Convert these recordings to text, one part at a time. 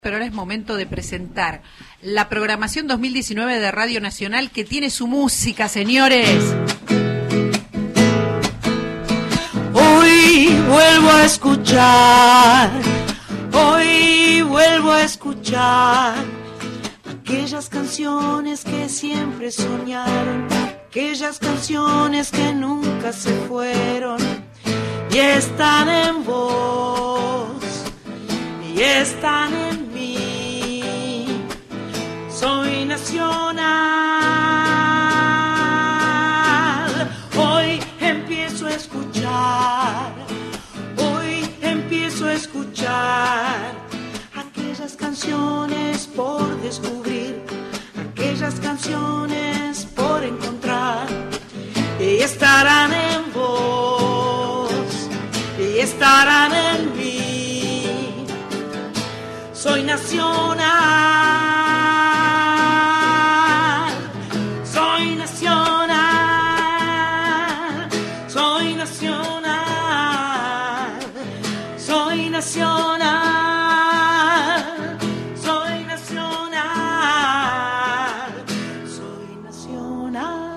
Pero ahora es momento de presentar la programación 2019 de Radio Nacional, que tiene su música, señores. Hoy vuelvo a escuchar aquellas canciones que siempre soñaron, aquellas canciones que nunca se fueron y están en vos y están en mí. Soy nacional. Hoy empiezo a escuchar aquellas canciones por descubrir, aquellas canciones por encontrar, y estarán en vos y estarán en mí. Soy nacional, soy nacional, soy nacional, soy nacional, soy nacional, soy nacional.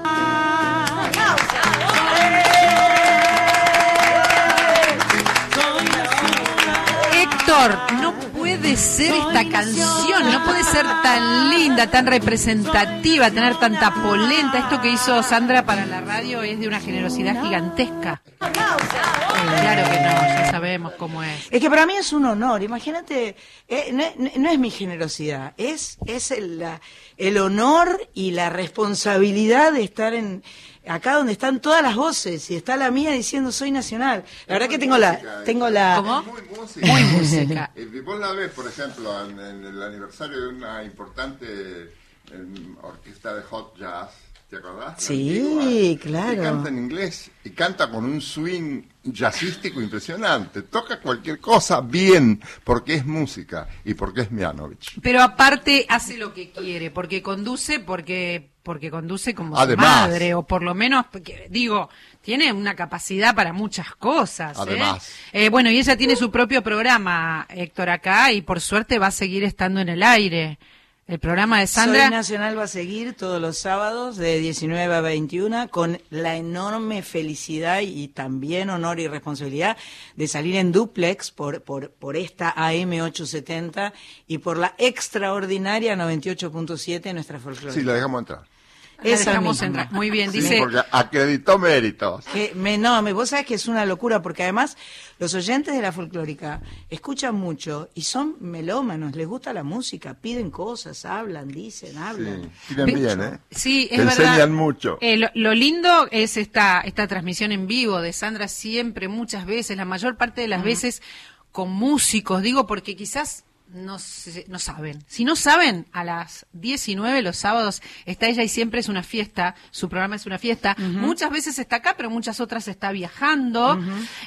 Soy nacional. Héctor, no puede ser esta canción, no puede ser tan linda, tan representativa, tener tanta polenta. Esto que hizo Sandra para la radio es de una generosidad gigantesca. Claro que no, ya sabemos cómo es. Es que para mí es un honor, imagínate, no es mi generosidad, es el honor y la responsabilidad de estar acá donde están todas las voces, y está la mía diciendo soy nacional. La verdad que tengo la... ¿Cómo? Muy música. Muy música. Vos la ves, por ejemplo, en el aniversario de una importante orquesta de hot jazz, ¿te acordás? Sí, claro. Y canta en inglés, y canta con un swing jazzístico impresionante. Toca cualquier cosa bien, porque es música y porque es Mianovich. Pero aparte hace lo que quiere, porque conduce como Además, su madre, o por lo menos, digo, tiene una capacidad para muchas cosas. Además. Bueno, y ella tiene su propio programa, Héctor, acá, y por suerte va a seguir estando en el aire. El programa de Sandra. Soy Nacional va a seguir todos los sábados de 19 a 21 con la enorme felicidad y también honor y responsabilidad de salir en duplex por esta AM 870 y por la extraordinaria 98.7 nuestra folclórica. Sí, la dejamos entrar. Esa Dejamos misma. entrar. Muy bien, Sí, dice. porque acreditó méritos. Vos sabés que es una locura, porque además los oyentes de la folclórica escuchan mucho y son melómanos, les gusta la música, piden cosas, hablan, dicen, hablan. Sí, tienen bien, ¿eh? Sí, es Te verdad. enseñan mucho. Lo lindo es esta transmisión en vivo de Sandra, siempre, muchas veces, la mayor parte de las veces con músicos, digo, porque quizás no saben. Si no saben, a las 19 los sábados está ella y siempre es una fiesta, su programa es una fiesta. Muchas veces está acá, pero muchas otras está viajando.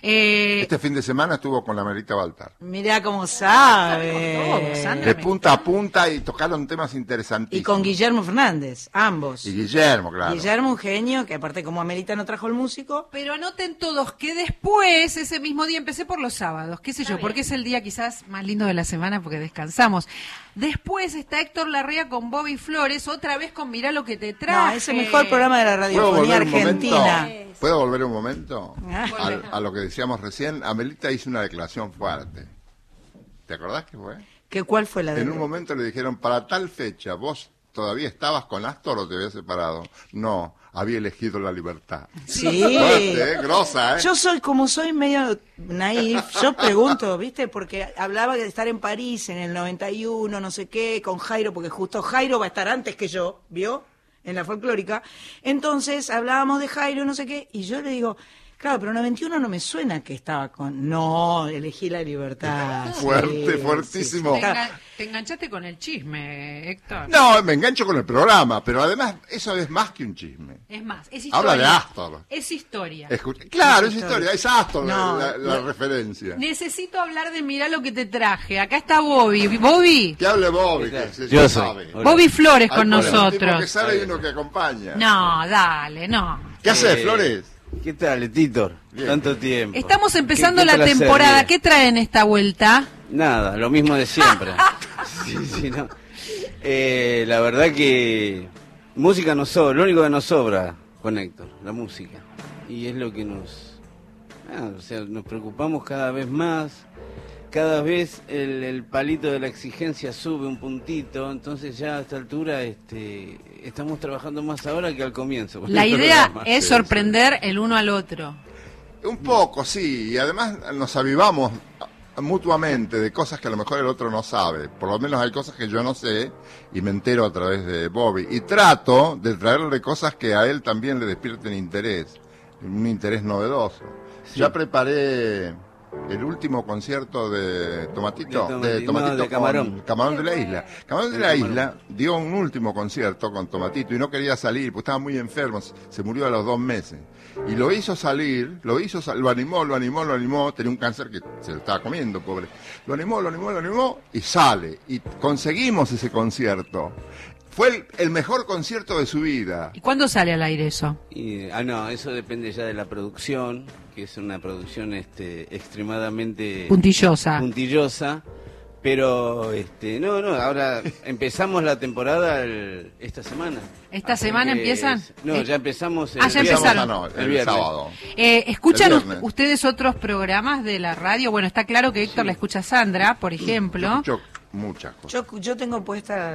Este fin de semana estuvo con la Marita Baltar. Mirá cómo sabe. Todo, Sandra. De punta a punta, y tocaron temas interesantísimos. Y con Guillermo Fernández, ambos. Y Guillermo, claro. Guillermo, un genio, que aparte como Amelita no trajo el músico. Pero anoten todos que después, ese mismo día, empecé por los sábados, qué sé yo, porque es el día quizás más lindo de la semana porque descansamos. Después está Héctor Larrea con Bobby Flores, otra vez con Mirá lo que te traje. No, es el mejor programa de la radiofonía argentina. ¿Puedo volver un momento? Ah. A lo que decíamos recién. Amelita hizo una declaración fuerte. ¿Te acordás qué fue? ¿Cuál fue la de? En un momento le dijeron, para tal fecha, ¿vos todavía estabas con Astor o te habías separado? No, había elegido la libertad. Sí. Grosa, ¿eh? Yo soy medio naif, yo pregunto, ¿viste? Porque hablaba de estar en París en el 91, no sé qué, con Jairo, porque justo Jairo va a estar antes que yo, ¿vio? En la folclórica. Entonces hablábamos de Jairo, no sé qué, y yo le digo, claro, pero 91 no me suena que estaba con... No, elegí la libertad. Fuerte, sí, fuertísimo. sí, sí. Te enganchaste con el chisme, Héctor. No, me engancho con el programa, pero además eso es más que un chisme. Es más, es historia. Habla de Astor. Es historia. Claro, es historia, es Astor No, la referencia. Necesito hablar de Mirá lo que te traje. Acá está Bobby. Bobby. Que hable Bobby, que Yo sabe. soy. Bobby Flores con Hay un tipo que nosotros. sabe y uno que acompaña. No, dale, no. ¿Qué haces, Flores? ¿Qué tal, Titor? Bien. Tanto tiempo. Estamos empezando Qué la placer, temporada. bien. ¿Qué traen esta vuelta? Nada, lo mismo de siempre. Sí, no. La verdad que música nos sobra, lo único que nos sobra con Héctor, la música. Y es lo que nos preocupamos cada vez más, cada vez el palito de la exigencia sube un puntito, entonces ya a esta altura estamos trabajando más ahora que al comienzo. La idea es sorprender el uno al otro. Un poco, sí, y además nos avivamos mutuamente de cosas que a lo mejor el otro no sabe. Por lo menos hay cosas que yo no sé y me entero a través de Bobby. Y trato de traerle cosas que a él también le despierten interés, un interés novedoso. Sí. Ya preparé el último concierto de Tomatito, de Camarón. Camarón de la Isla. Camarón de la Isla dio un último concierto con Tomatito y no quería salir, porque estaba muy enfermo, se murió a los 2 meses. Y lo hizo salir, lo animó, tenía un cáncer que se lo estaba comiendo, pobre. Lo animó y sale. Y conseguimos ese concierto. Fue el mejor concierto de su vida. ¿Y cuándo sale al aire eso? No, eso depende ya de la producción, que es una producción extremadamente puntillosa. Pero, ahora empezamos la temporada esta semana. ¿Esta semana empiezan? Ya empezamos ya empezaron. El sábado. ¿Escuchan ustedes otros programas de la radio? Bueno, está claro que Héctor la escucha Sandra, por ejemplo. Escucho muchas cosas. Yo tengo puesta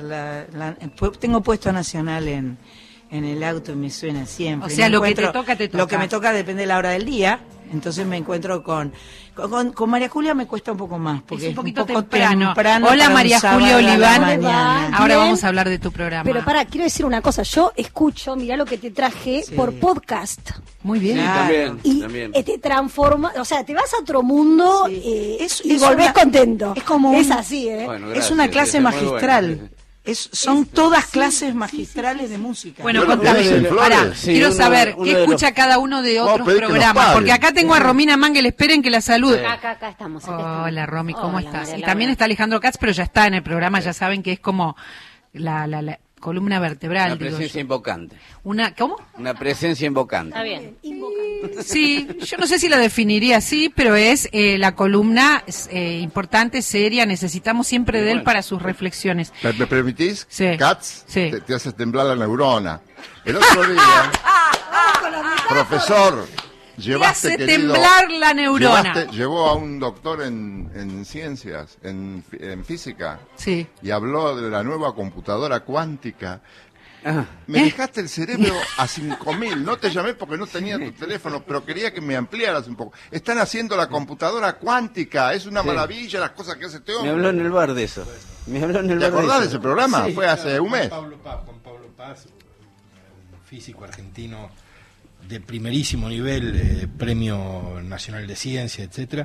tengo puesto Nacional en el auto y me suena siempre. O sea, lo que te toca. Lo que me toca depende de la hora del día. Entonces me encuentro con María Julia me cuesta un poco más porque es un poco temprano. Hola María Julia Oliván. Ahora Bien. vamos a hablar de tu programa. Pero quiero decir una cosa, yo escucho, mirá lo que te traje por podcast. Muy bien. Claro. También. Te transforma, o sea, te vas a otro mundo y volvés contento. Es como así, Bueno, gracias, es una clase magistral. Bueno. Son todas clases magistrales de música. Bueno, contame. Quiero saber qué escucha cada uno de otros programas. Porque acá tengo a Romina Mangel, esperen que la salude. Acá estamos. Hola, Romy, ¿cómo estás? María Y también está Alejandro Katz, pero ya está en el programa, ya saben que es como la columna vertebral. Una presencia invocante. ¿Cómo? Una presencia invocante. Está bien. Sí, yo no sé si la definiría así, pero es la columna importante, seria, necesitamos siempre de él para sus reflexiones. ¿Me permitís? Sí. Katz, Sí. te hace temblar la neurona. El otro día, profesor, hace temblar la neurona. Llevó a un doctor en ciencias, en física, Sí. y habló de la nueva computadora cuántica. Ah. Me dejaste el cerebro a 5000. No te llamé porque no tenía tu teléfono, pero quería que me ampliaras un poco. Están haciendo la computadora cuántica. Es una maravilla las cosas que hace este hombre. Me habló en el bar de eso. ¿Te acordás de ese programa? Sí. Fue hace un mes. Juan Pablo Paz, un físico argentino de primerísimo nivel, Premio Nacional de Ciencia, etcétera.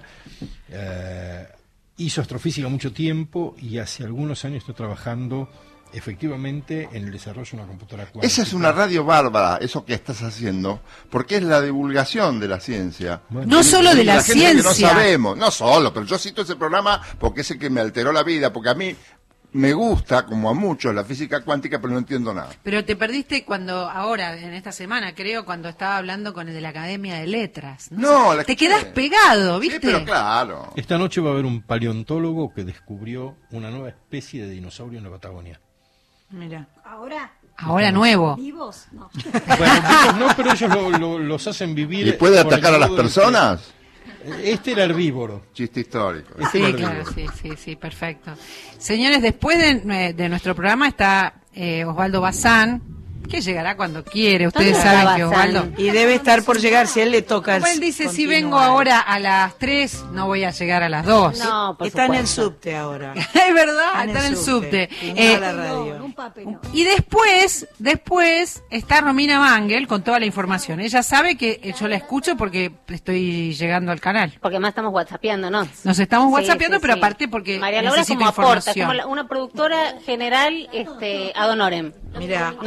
Hizo astrofísica mucho tiempo y hace algunos años está trabajando efectivamente en el desarrollo de una computadora cuántica. Esa es una radio bárbara, eso que estás haciendo, porque es la divulgación de la ciencia. Bueno, No solo de la gente que no ciencia. sabemos, no solo, pero yo cito ese programa porque es el que me alteró la vida, porque a mí me gusta, como a muchos, la física cuántica, pero no entiendo nada. Pero te perdiste ahora, en esta semana, creo, cuando estaba hablando con el de la Academia de Letras. No, la te escuché. quedás pegado, ¿viste? Sí, pero claro. esta noche va a haber un paleontólogo que descubrió una nueva especie de dinosaurio en la Patagonia. Mira. Ahora nuevo. ¿Vivos? No. Bueno, vivos no, pero ellos los hacen vivir. ¿Y puede por el atacar a las modo de personas? que- Este era herbívoro. Chiste histórico. Sí, Este claro, herbívoro. sí, perfecto. Señores, después de nuestro programa está Osvaldo Bazán, que llegará cuando quiere. Ustedes ¿Dónde saben está que Bazán? Osvaldo... Y debe estar por llegar si a él le toca. Como él dice, si continuar. vengo ahora a las 3, no voy a llegar a las 2. No, por Está en el supuesto. subte ahora. Es verdad, está en el subte. Y no a la radio. Un papelón. Y después está Romina Mangel con toda la información. Ella sabe que yo la escucho porque estoy llegando al canal. Porque más estamos whatsappeando, ¿no? Nos estamos Sí, whatsappeando, sí, pero sí. aparte porque María Laura es necesito como aporta, es información. como una productora general ad honorem. Mira. ¿No? Podría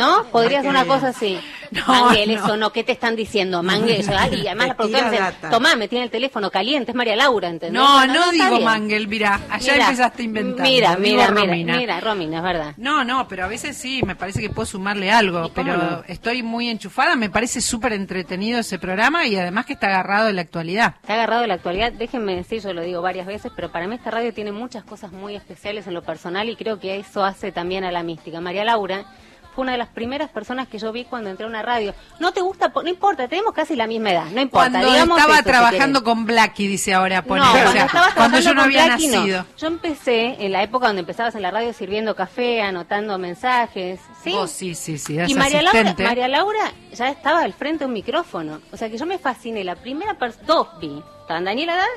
debería ser una cosa así. No, Manguel, no. eso no, ¿qué te están diciendo? Manguel, eso, y además la productora Tira me dice, data. tomá, me tiene el teléfono caliente, es María Laura, ¿entendés? No, Bueno, no está digo bien. Mangel, mira, allá Mira, empezaste a inventar. Mira, Romina. mira, Romina, es verdad. No, pero a veces sí, me parece que puedo sumarle algo, ¿Y cómo pero no? estoy muy enchufada, me parece súper entretenido ese programa y además que está agarrado de la actualidad. Está agarrado de la actualidad, déjenme decir, yo lo digo varias veces, pero para mí esta radio tiene muchas cosas muy especiales en lo personal y creo que eso hace también a la mística. María Laura fue una de las primeras personas que yo vi cuando entré a una radio. No te gusta, no importa, tenemos casi la misma edad, no importa. Cuando digamos estaba eso, si trabajando querés. con Blackie, dice ahora, pone, No, o cuando sea, estabas cuando yo no trabajando con había Blackie, no. nacido. Yo empecé en la época donde empezabas en la radio sirviendo café, anotando mensajes, ¿sí? Vos sí, eras Y asistente. María Laura ya estaba al frente de un micrófono. O sea que yo me fasciné. La primera persona, dos vi. Estaban Daniela Haddad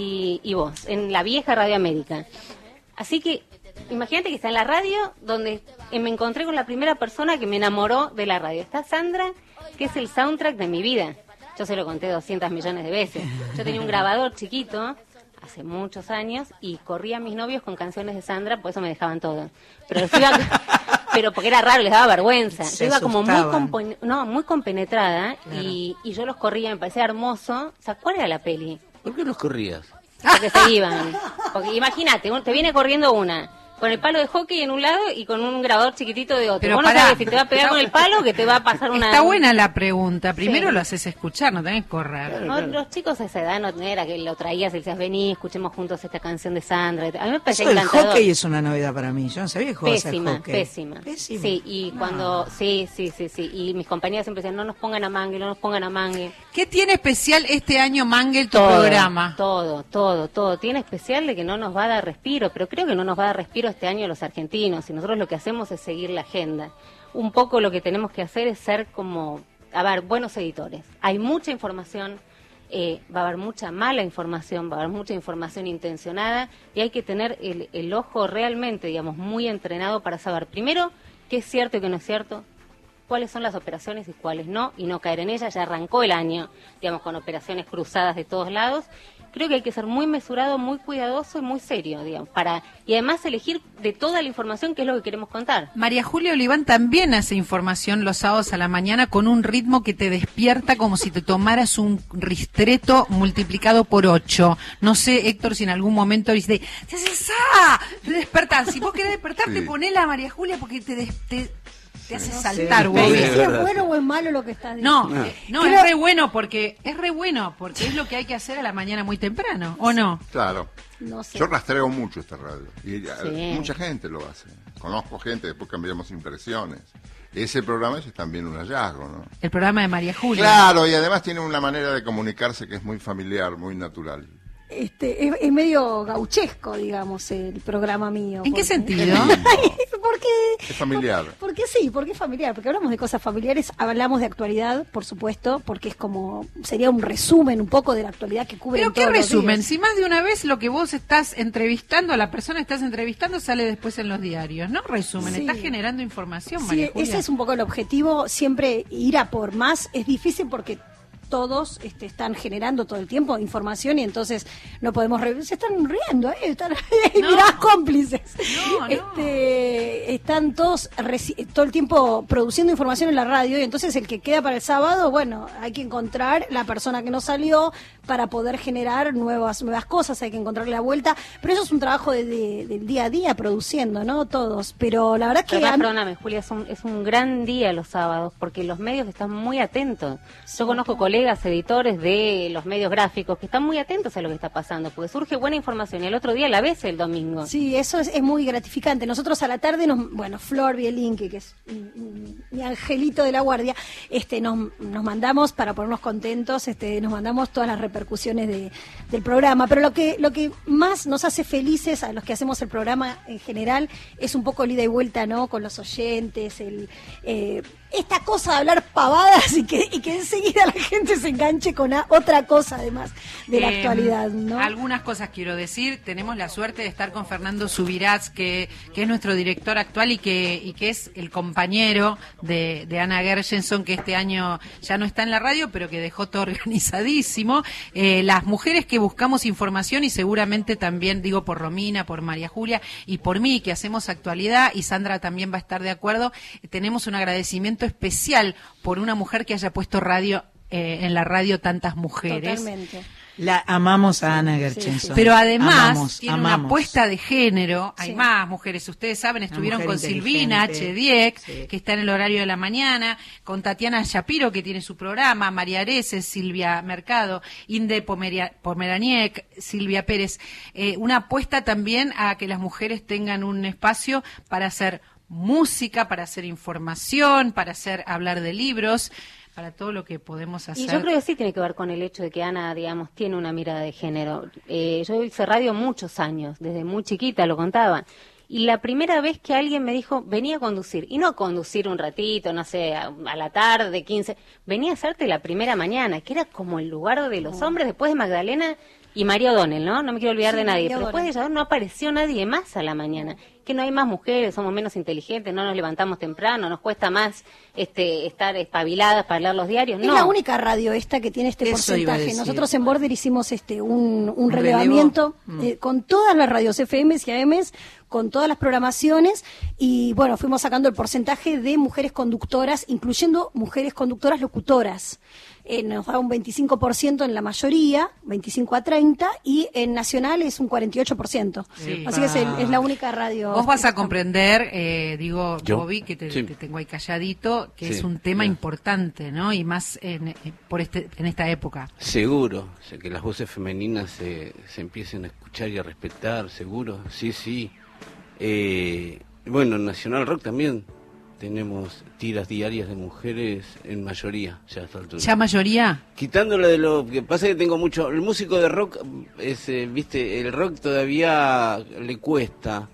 y vos, en la vieja Radio América. Así que imagínate que está en la radio donde me encontré con la primera persona que me enamoró de la radio. Está Sandra, que es el soundtrack de mi vida. Yo se lo conté 200 millones de veces. Yo tenía un grabador chiquito hace muchos años y corría a mis novios con canciones de Sandra, por eso me dejaban todo. Pero yo iba, pero porque era raro, les daba vergüenza. Se Yo iba como asustaban. muy compenetrada Claro. y yo los corría, me parecía hermoso. O sea, ¿cuál era la peli? ¿Por qué los corrías? Porque se iban. Porque imagínate, te viene corriendo una con el palo de hockey en un lado y con un grabador chiquitito de otro. Pero Vos no pará. sabes si te va a pegar con el palo o que te va a pasar una... Está buena la pregunta. Primero Sí. lo haces escuchar, no tenés que correr. No, los chicos a esa edad no era que lo traías y le decías, vení, escuchemos juntos esta canción de Sandra. A mí me parecía Eso del encantador. hockey es una novedad para mí. Yo no sabía que jugabas al Pésima, hockey. pésima. Pésima. Sí, y cuando... Sí. Y mis compañeras siempre decían, no nos pongan a Mangue, no nos pongan a Mangue. ¿Qué tiene especial este año Mangel tu programa? Todo. Tiene especial de que no nos va a dar respiro, pero creo que no nos va a dar respiro este año a los argentinos. Y nosotros lo que hacemos es seguir la agenda. Un poco lo que tenemos que hacer es ser como, buenos editores. Hay mucha información, va a haber mucha mala información, va a haber mucha información intencionada y hay que tener el ojo realmente, digamos, muy entrenado para saber primero qué es cierto y qué no es cierto, cuáles son las operaciones y cuáles no, y no caer en ellas. Ya arrancó el año, digamos, con operaciones cruzadas de todos lados. Creo que hay que ser muy mesurado, muy cuidadoso y muy serio, digamos, y además elegir de toda la información qué es lo que queremos contar. María Julia Oliván también hace información los sábados a la mañana con un ritmo que te despierta como si te tomaras un ristretto multiplicado por 8. No sé, Héctor, si en algún momento dice, te haces te despertás. Si vos querés despertarte, Sí. ponela a María Julia porque te hace No saltar, sé, vos. no sé Es si es verdad. bueno o es malo lo que estás diciendo. No, Creo- es re bueno porque es lo que hay que hacer a la mañana muy temprano, ¿o no? Claro. No sé. Yo rastreo mucho esta radio. Y Sí. mucha gente lo hace. Conozco gente, después cambiamos impresiones. Ese programa es también un hallazgo, ¿no? El programa de María Julia. Claro, y además tiene una manera de comunicarse que es muy familiar, muy natural. Es medio gauchesco, digamos, el programa mío. ¿En qué porque- sentido? Porque Es familiar. porque es familiar, porque hablamos de cosas familiares, hablamos de actualidad, por supuesto, porque es como, sería un resumen un poco de la actualidad que cubre Pero qué todos los resumen, días. si más de una vez lo que vos estás entrevistando, la persona que estás entrevistando sale después en los diarios, ¿no? Resumen, Sí. estás generando información, Sí, María Julia. ese es un poco el objetivo, siempre ir a por más, es difícil porque todos están generando todo el tiempo información y entonces no podemos se están riendo, están No. mirás cómplices. No. Están todos todo el tiempo produciendo información en la radio y entonces el que queda para el sábado, bueno, hay que encontrar la persona que no salió para poder generar nuevas cosas, hay que encontrarle la vuelta, pero eso es un trabajo del día a día produciendo, ¿no? Todos, pero la verdad que Pero a mí- perdóname, Julia, es un gran día los sábados, porque los medios están muy atentos. Yo conozco colegas editores de los medios gráficos que están muy atentos a lo que está pasando, porque surge buena información y el otro día la ves el domingo. Sí, eso es muy gratificante. Nosotros a la tarde, Flor Bielinque, que es mi angelito de la guardia, nos mandamos para ponernos contentos, nos mandamos todas las repercusiones del programa. Pero lo que más nos hace felices a los que hacemos el programa en general es un poco el ida y vuelta, ¿no? Con los oyentes, esta cosa de hablar pavadas y que enseguida la gente se enganche con otra cosa además de la actualidad, ¿no? Algunas cosas quiero decir. Tenemos la suerte de estar con Fernando Subirats, que es nuestro director actual y que es el compañero de Ana Gershenson, que este año ya no está en la radio, pero que dejó todo organizadísimo. Las mujeres que buscamos información, y seguramente también, digo por Romina, por María Julia y por mí, que hacemos actualidad, y Sandra también va a estar de acuerdo, tenemos un agradecimiento especial por una mujer que haya puesto radio en la radio tantas mujeres. Totalmente. La amamos a Ana Gershenson. Pero además Amamos, tiene amamos. una apuesta de género. Hay Sí. más mujeres. Ustedes saben, estuvieron mujer con Silvina inteligente. H. Dieck, Sí. que está en el horario de la mañana, con Tatiana Shapiro, que tiene su programa, María Areces, Silvia Mercado, Inde Pomeraniec, Silvia Pérez. Una apuesta también a que las mujeres tengan un espacio para hacer música, para hacer información, para hablar de libros, para todo lo que podemos hacer. Y yo creo que sí tiene que ver con el hecho de que Ana, digamos, tiene una mirada de género. Yo hice radio muchos años, desde muy chiquita, lo contaban. Y la primera vez que alguien me dijo, venía a conducir, y no a conducir un ratito, no sé, a la tarde, 15, venía a hacerte la primera mañana, que era como el lugar de los hombres, después de Magdalena y María O'Donnell, ¿no? No me quiero olvidar Sí, de nadie. María Pero después de ella no apareció nadie más a la mañana. Que no hay más mujeres, somos menos inteligentes, no nos levantamos temprano, nos cuesta más estar espabiladas para leer los diarios. Es No. la única radio esta que tiene este Eso iba a porcentaje. decir. Nosotros en Border hicimos un relevo. relevamiento con todas las radios FMs y AMs, con todas las programaciones, y bueno, fuimos sacando el porcentaje de mujeres conductoras, incluyendo mujeres conductoras locutoras. Nos da un 25% en la mayoría, 25 a 30, y en nacional es un 48%. Sí. Así que es la única radio. Vos vas a comprender, digo, ¿Yo? Bobby, que te Sí. tengo ahí calladito, que Sí, es un tema bien. importante, ¿no? Y más en esta época. Seguro, o sea, que las voces femeninas se empiecen a escuchar y a respetar, seguro, sí. Bueno, en Nacional Rock también tenemos tiras diarias de mujeres en mayoría, ya a esta altura. ¿Ya mayoría? Quitándola de lo que pasa es que tengo mucho, el músico de rock, viste, el rock todavía le cuesta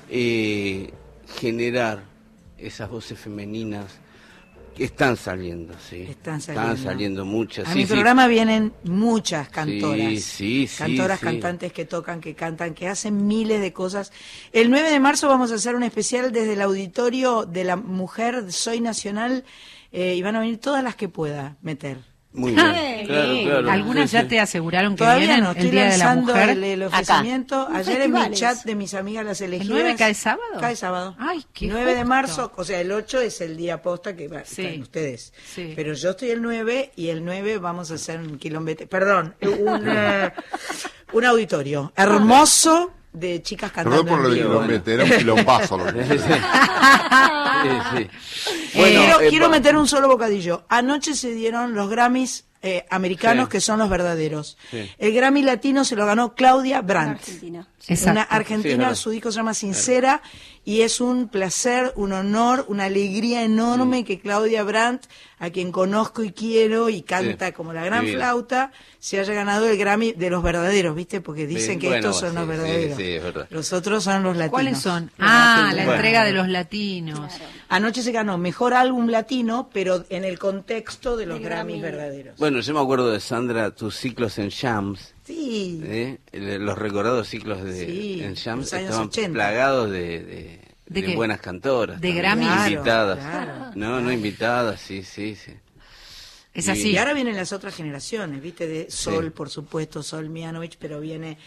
generar esas voces femeninas. Están saliendo, sí. Están saliendo muchas. A sí, mi sí. programa vienen muchas cantoras. Sí. Cantoras, cantantes que tocan, que cantan, que hacen miles de cosas. El 9 de marzo vamos a hacer un especial desde el auditorio de la mujer Soy Nacional, y van a venir todas las que pueda meter. Muy bien. Ay, Claro. ¿Algunas Sí, ya sí. te aseguraron que Todavía vienen no, el estoy Día de la lanzando Mujer? el ofrecimiento. Un Ayer en mi festivales. chat de mis amigas las elegidas. 9 cae sábado? Cae sábado. Ay, qué 9 de justo. marzo, o sea, el 8 es el día posta que Sí. están ustedes. Sí. Pero yo estoy el 9 y el 9 vamos a hacer un quilombete. Perdón, un auditorio hermoso de chicas cantando. Perdón por lo de en vivo. kilómetro, era un quilombazo. Lo que Sí. Sí. Quiero meter un solo bocadillo. Anoche se dieron los Grammys americanos, Sí. que son los verdaderos. Sí. El Grammy latino se lo ganó Claudia Brandt. Argentina. Exacto. Una Sí, es argentina, verdad. su disco se llama Sincera, y es un placer, un honor, una alegría enorme que Claudia Brandt, a quien conozco y quiero y canta Sí, como la gran divina. flauta, se haya ganado el Grammy de los verdaderos, ¿viste? Porque dicen Bien, que bueno, estos son los sí, verdaderos. sí, es verdad. Los otros son los latinos. ¿Cuáles son? Los La latinos. entrega de los latinos. Anoche se ganó mejor álbum latino, pero en el contexto de los El Grammys Grammy. verdaderos. Bueno, yo me acuerdo de Sandra, tus ciclos en Shams, Sí. los recordados ciclos Sí, en Shams los años estaban 80. plagados de qué? buenas cantoras. De también, Grammys. Claro, invitadas. claro. No invitadas, sí. Es así. Y ahora vienen las otras generaciones, ¿viste? De Sol, por supuesto, Sol Mianovich, pero viene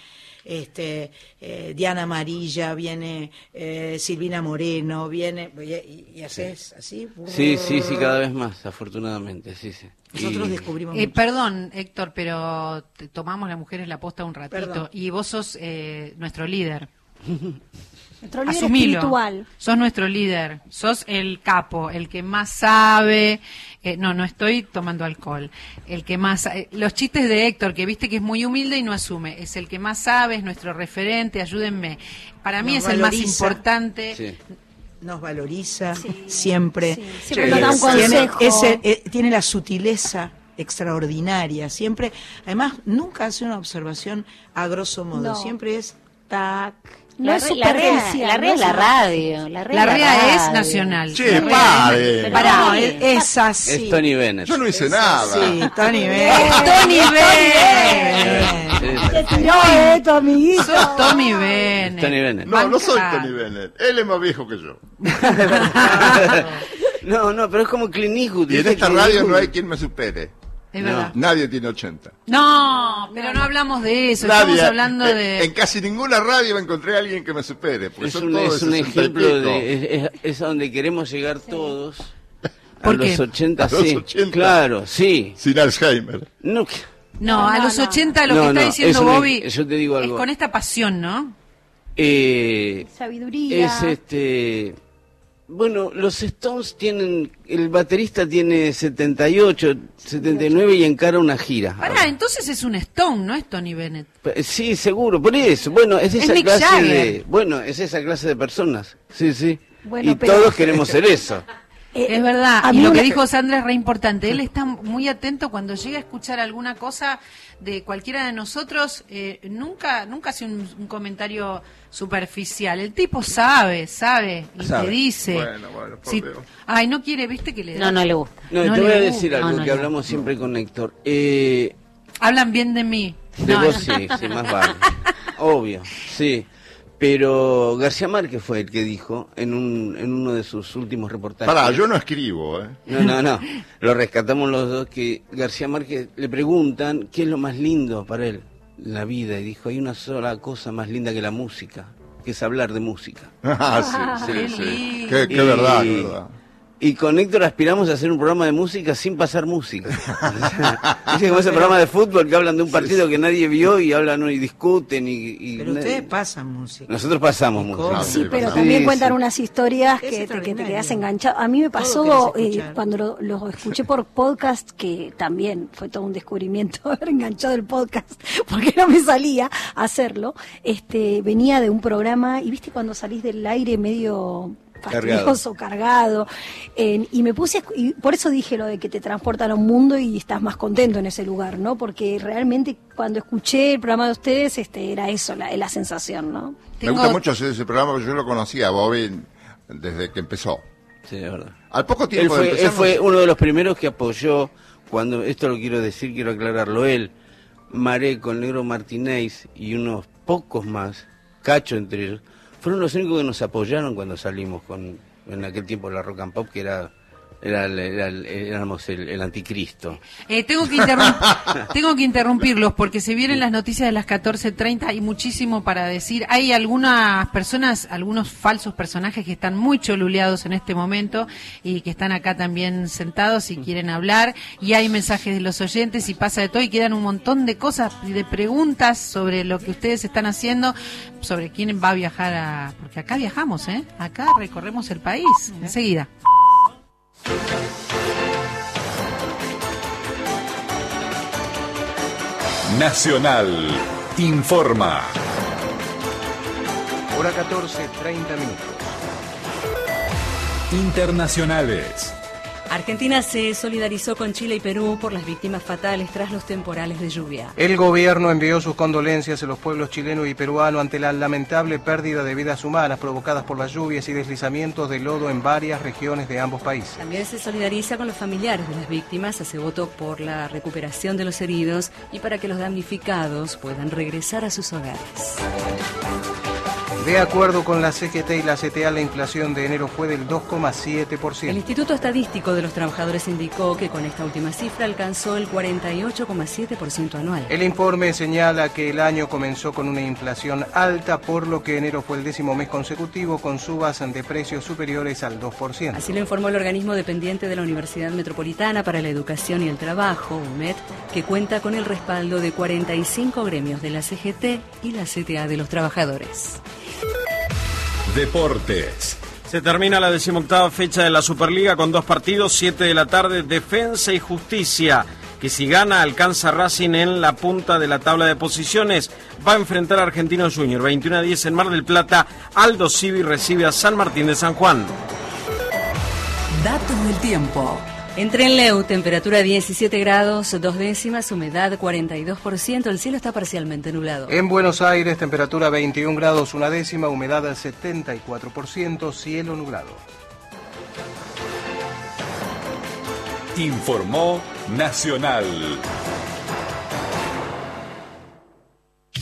Diana Amarilla, viene Silvina Moreno, viene y haces así. Sí, cada vez más, afortunadamente, sí. Nosotros Y- descubrimos mucho. Perdón, Héctor, pero tomamos las mujeres la posta un ratito. Perdón. Y vos sos nuestro líder. Nuestro líder Asumilo. espiritual. Sos nuestro líder. Sos el capo, el que más sabe. No estoy tomando alcohol. El que más. Los chistes de Héctor, que viste que es muy humilde y no asume. Es el que más sabe, es nuestro referente. Ayúdenme. Para mí Nos es el más valoriza. importante. Sí. Nos valoriza siempre. Sí, siempre nos da un Tiene, consejo. tiene la sutileza extraordinaria. Siempre, además, nunca hace una observación a grosso modo. No. Siempre es tac. No es La REA superficial. es la radio. La La REA radio. es nacional. Che, pare. Pero Pará, sí. es así. Es Tony Bennett. Yo no hice nada. Sí, Tony Bennett. Tony Bennett. Te tiró, tu amiguito. Sos Tommy Bennett. Tony Bennett. No soy Banca. Tony Bennett. Él es más viejo que yo. No, pero es como Clint Eastwood. Y en ¿viste? esta Clint radio Eastwood. no hay quien me supere. Es verdad. Nadie tiene 80. No, pero no hablamos de eso. Nadie. Estamos hablando de... En casi ninguna radio encontré a alguien que me supere. Porque Es son un, todos es un 60 y ejemplo pico. es a donde queremos llegar todos. A ¿Por los qué? 80, A los sí. 80. Claro, sí. Sin Alzheimer. No, No, a los 80 lo No, que está no, diciendo eso no es- Bobby yo te digo es algo. con esta pasión, ¿no? Sabiduría. Es bueno, los Stones tienen, el baterista tiene 78, 79 y encara una gira. Pará, entonces es un Stone, no es Tony Bennett. Sí, seguro, por eso. Bueno, es Es esa Mick clase Jagger. de, bueno, es esa clase de personas. Sí, sí. Bueno, y pero- todos queremos ser eso. Es verdad, a y mí lo que una- dijo Sandra es re importante. Él está muy atento cuando llega a escuchar alguna cosa de cualquiera de nosotros. Nunca hace un comentario superficial. El tipo sabe y Sabe. te dice. Bueno, por Dios. Ay, no quiere, viste que le da. No le gusta. No, No te le voy a gusta. decir algo No, que no. hablamos siempre con Héctor. Hablan bien de mí. De No, vos no. sí, más vale. Obvio, sí. Pero García Márquez fue el que dijo en uno de sus últimos reportajes. Pará, yo no escribo, ¿eh? No. Lo rescatamos los dos, que García Márquez le preguntan qué es lo más lindo para él, la vida, y dijo, hay una sola cosa más linda que la música, que es hablar de música. Ah, sí, qué sí, sí. lindo. Qué Y- verdad, qué verdad. Y con Héctor aspiramos a hacer un programa de música sin pasar música. Es como ese programa de fútbol que hablan de un partido que nadie vio y hablan y discuten y Pero ustedes pasan música. nosotros pasamos ¿Cómo? música. Sí, pero Sí, también sí. cuentan unas historias Es que te extraordinario. quedas enganchado. A mí me Todo pasó querés escuchar. cuando lo escuché por podcast, que también fue todo un descubrimiento haber enganchado el podcast, porque no me salía a hacerlo. Venía de un programa, y viste cuando salís del aire medio fastidioso, cargado, y me puse, y por eso dije lo de que te transportan a un mundo y estás más contento en ese lugar, ¿no? Porque realmente cuando escuché el programa de ustedes, era eso, la sensación, ¿no? Me gusta mucho hacer ese programa porque yo lo conocía a Bobby desde que empezó. Sí, es verdad. Al poco Él tiempo de fue, empezar, él fue uno de los primeros que apoyó, cuando, esto lo quiero decir, quiero aclararlo, él, Mareco, el Negro Martínez y unos pocos más, Cacho entre ellos, fueron los únicos que nos apoyaron cuando salimos en aquel tiempo la Rock and Pop, que éramos el anticristo. Tengo que interrumpirlos porque se vienen las noticias de las 14:30. Hay muchísimo para decir. Hay algunas personas, algunos falsos personajes que están muy choluleados en este momento y que están acá también sentados y quieren hablar. Y hay mensajes de los oyentes y pasa de todo y quedan un montón de cosas y de preguntas sobre lo que ustedes están haciendo, sobre quién va a viajar porque acá viajamos, ¿eh? Acá recorremos el país. Enseguida. Nacional informa. Hora 14:30 minutos. Internacionales. Argentina se solidarizó con Chile y Perú por las víctimas fatales tras los temporales de lluvia. El gobierno envió sus condolencias a los pueblos chileno y peruano ante la lamentable pérdida de vidas humanas provocadas por las lluvias y deslizamientos de lodo en varias regiones de ambos países. También se solidariza con los familiares de las víctimas, hace voto por la recuperación de los heridos y para que los damnificados puedan regresar a sus hogares. De acuerdo con la CGT y la CTA, la inflación de enero fue del 2,7%. El Instituto Estadístico de los Trabajadores indicó que con esta última cifra alcanzó el 48,7% anual. El informe señala que el año comenzó con una inflación alta, por lo que enero fue el 10º mes consecutivo con subas de precios superiores al 2%. Así lo informó el organismo dependiente de la Universidad Metropolitana para la Educación y el Trabajo, UMET, que cuenta con el respaldo de 45 gremios de la CGT y la CTA de los trabajadores. Deportes. Se termina la 18ª fecha de la Superliga con 2 partidos, 7 de la tarde, Defensa y Justicia, que si gana alcanza Racing en la punta de la tabla de posiciones. Va a enfrentar a Argentinos Junior, 21:10 en Mar del Plata. Aldo Civi recibe a San Martín de San Juan. Datos del tiempo. En Trenleu, temperatura 17 grados, 2 décimas, humedad 42%, el cielo está parcialmente nublado. En Buenos Aires, temperatura 21 grados, 1 décima, humedad al 74%, cielo nublado. Informó Nacional.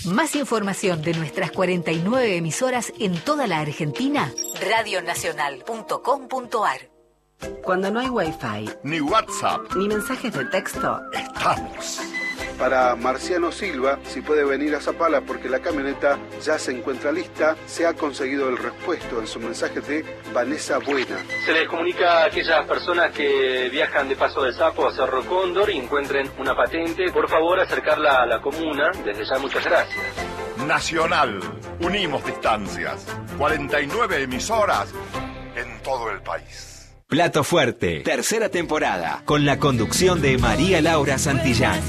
Más información de nuestras 49 emisoras en toda la Argentina, radionacional.com.ar. Cuando no hay Wi-Fi, ni WhatsApp, ni mensajes de texto, estamos. Para Marciano Silva, si puede venir a Zapala porque la camioneta ya se encuentra lista, se ha conseguido el repuesto en su mensaje de Vanessa Buena. Se les comunica a aquellas personas que viajan de Paso del Sapo a Cerro Cóndor y encuentren una patente, por favor acercarla a la comuna. Desde ya muchas gracias. Nacional, unimos distancias. 49 emisoras en todo el país. Plato Fuerte, tercera temporada, con la conducción de María Laura Santillán.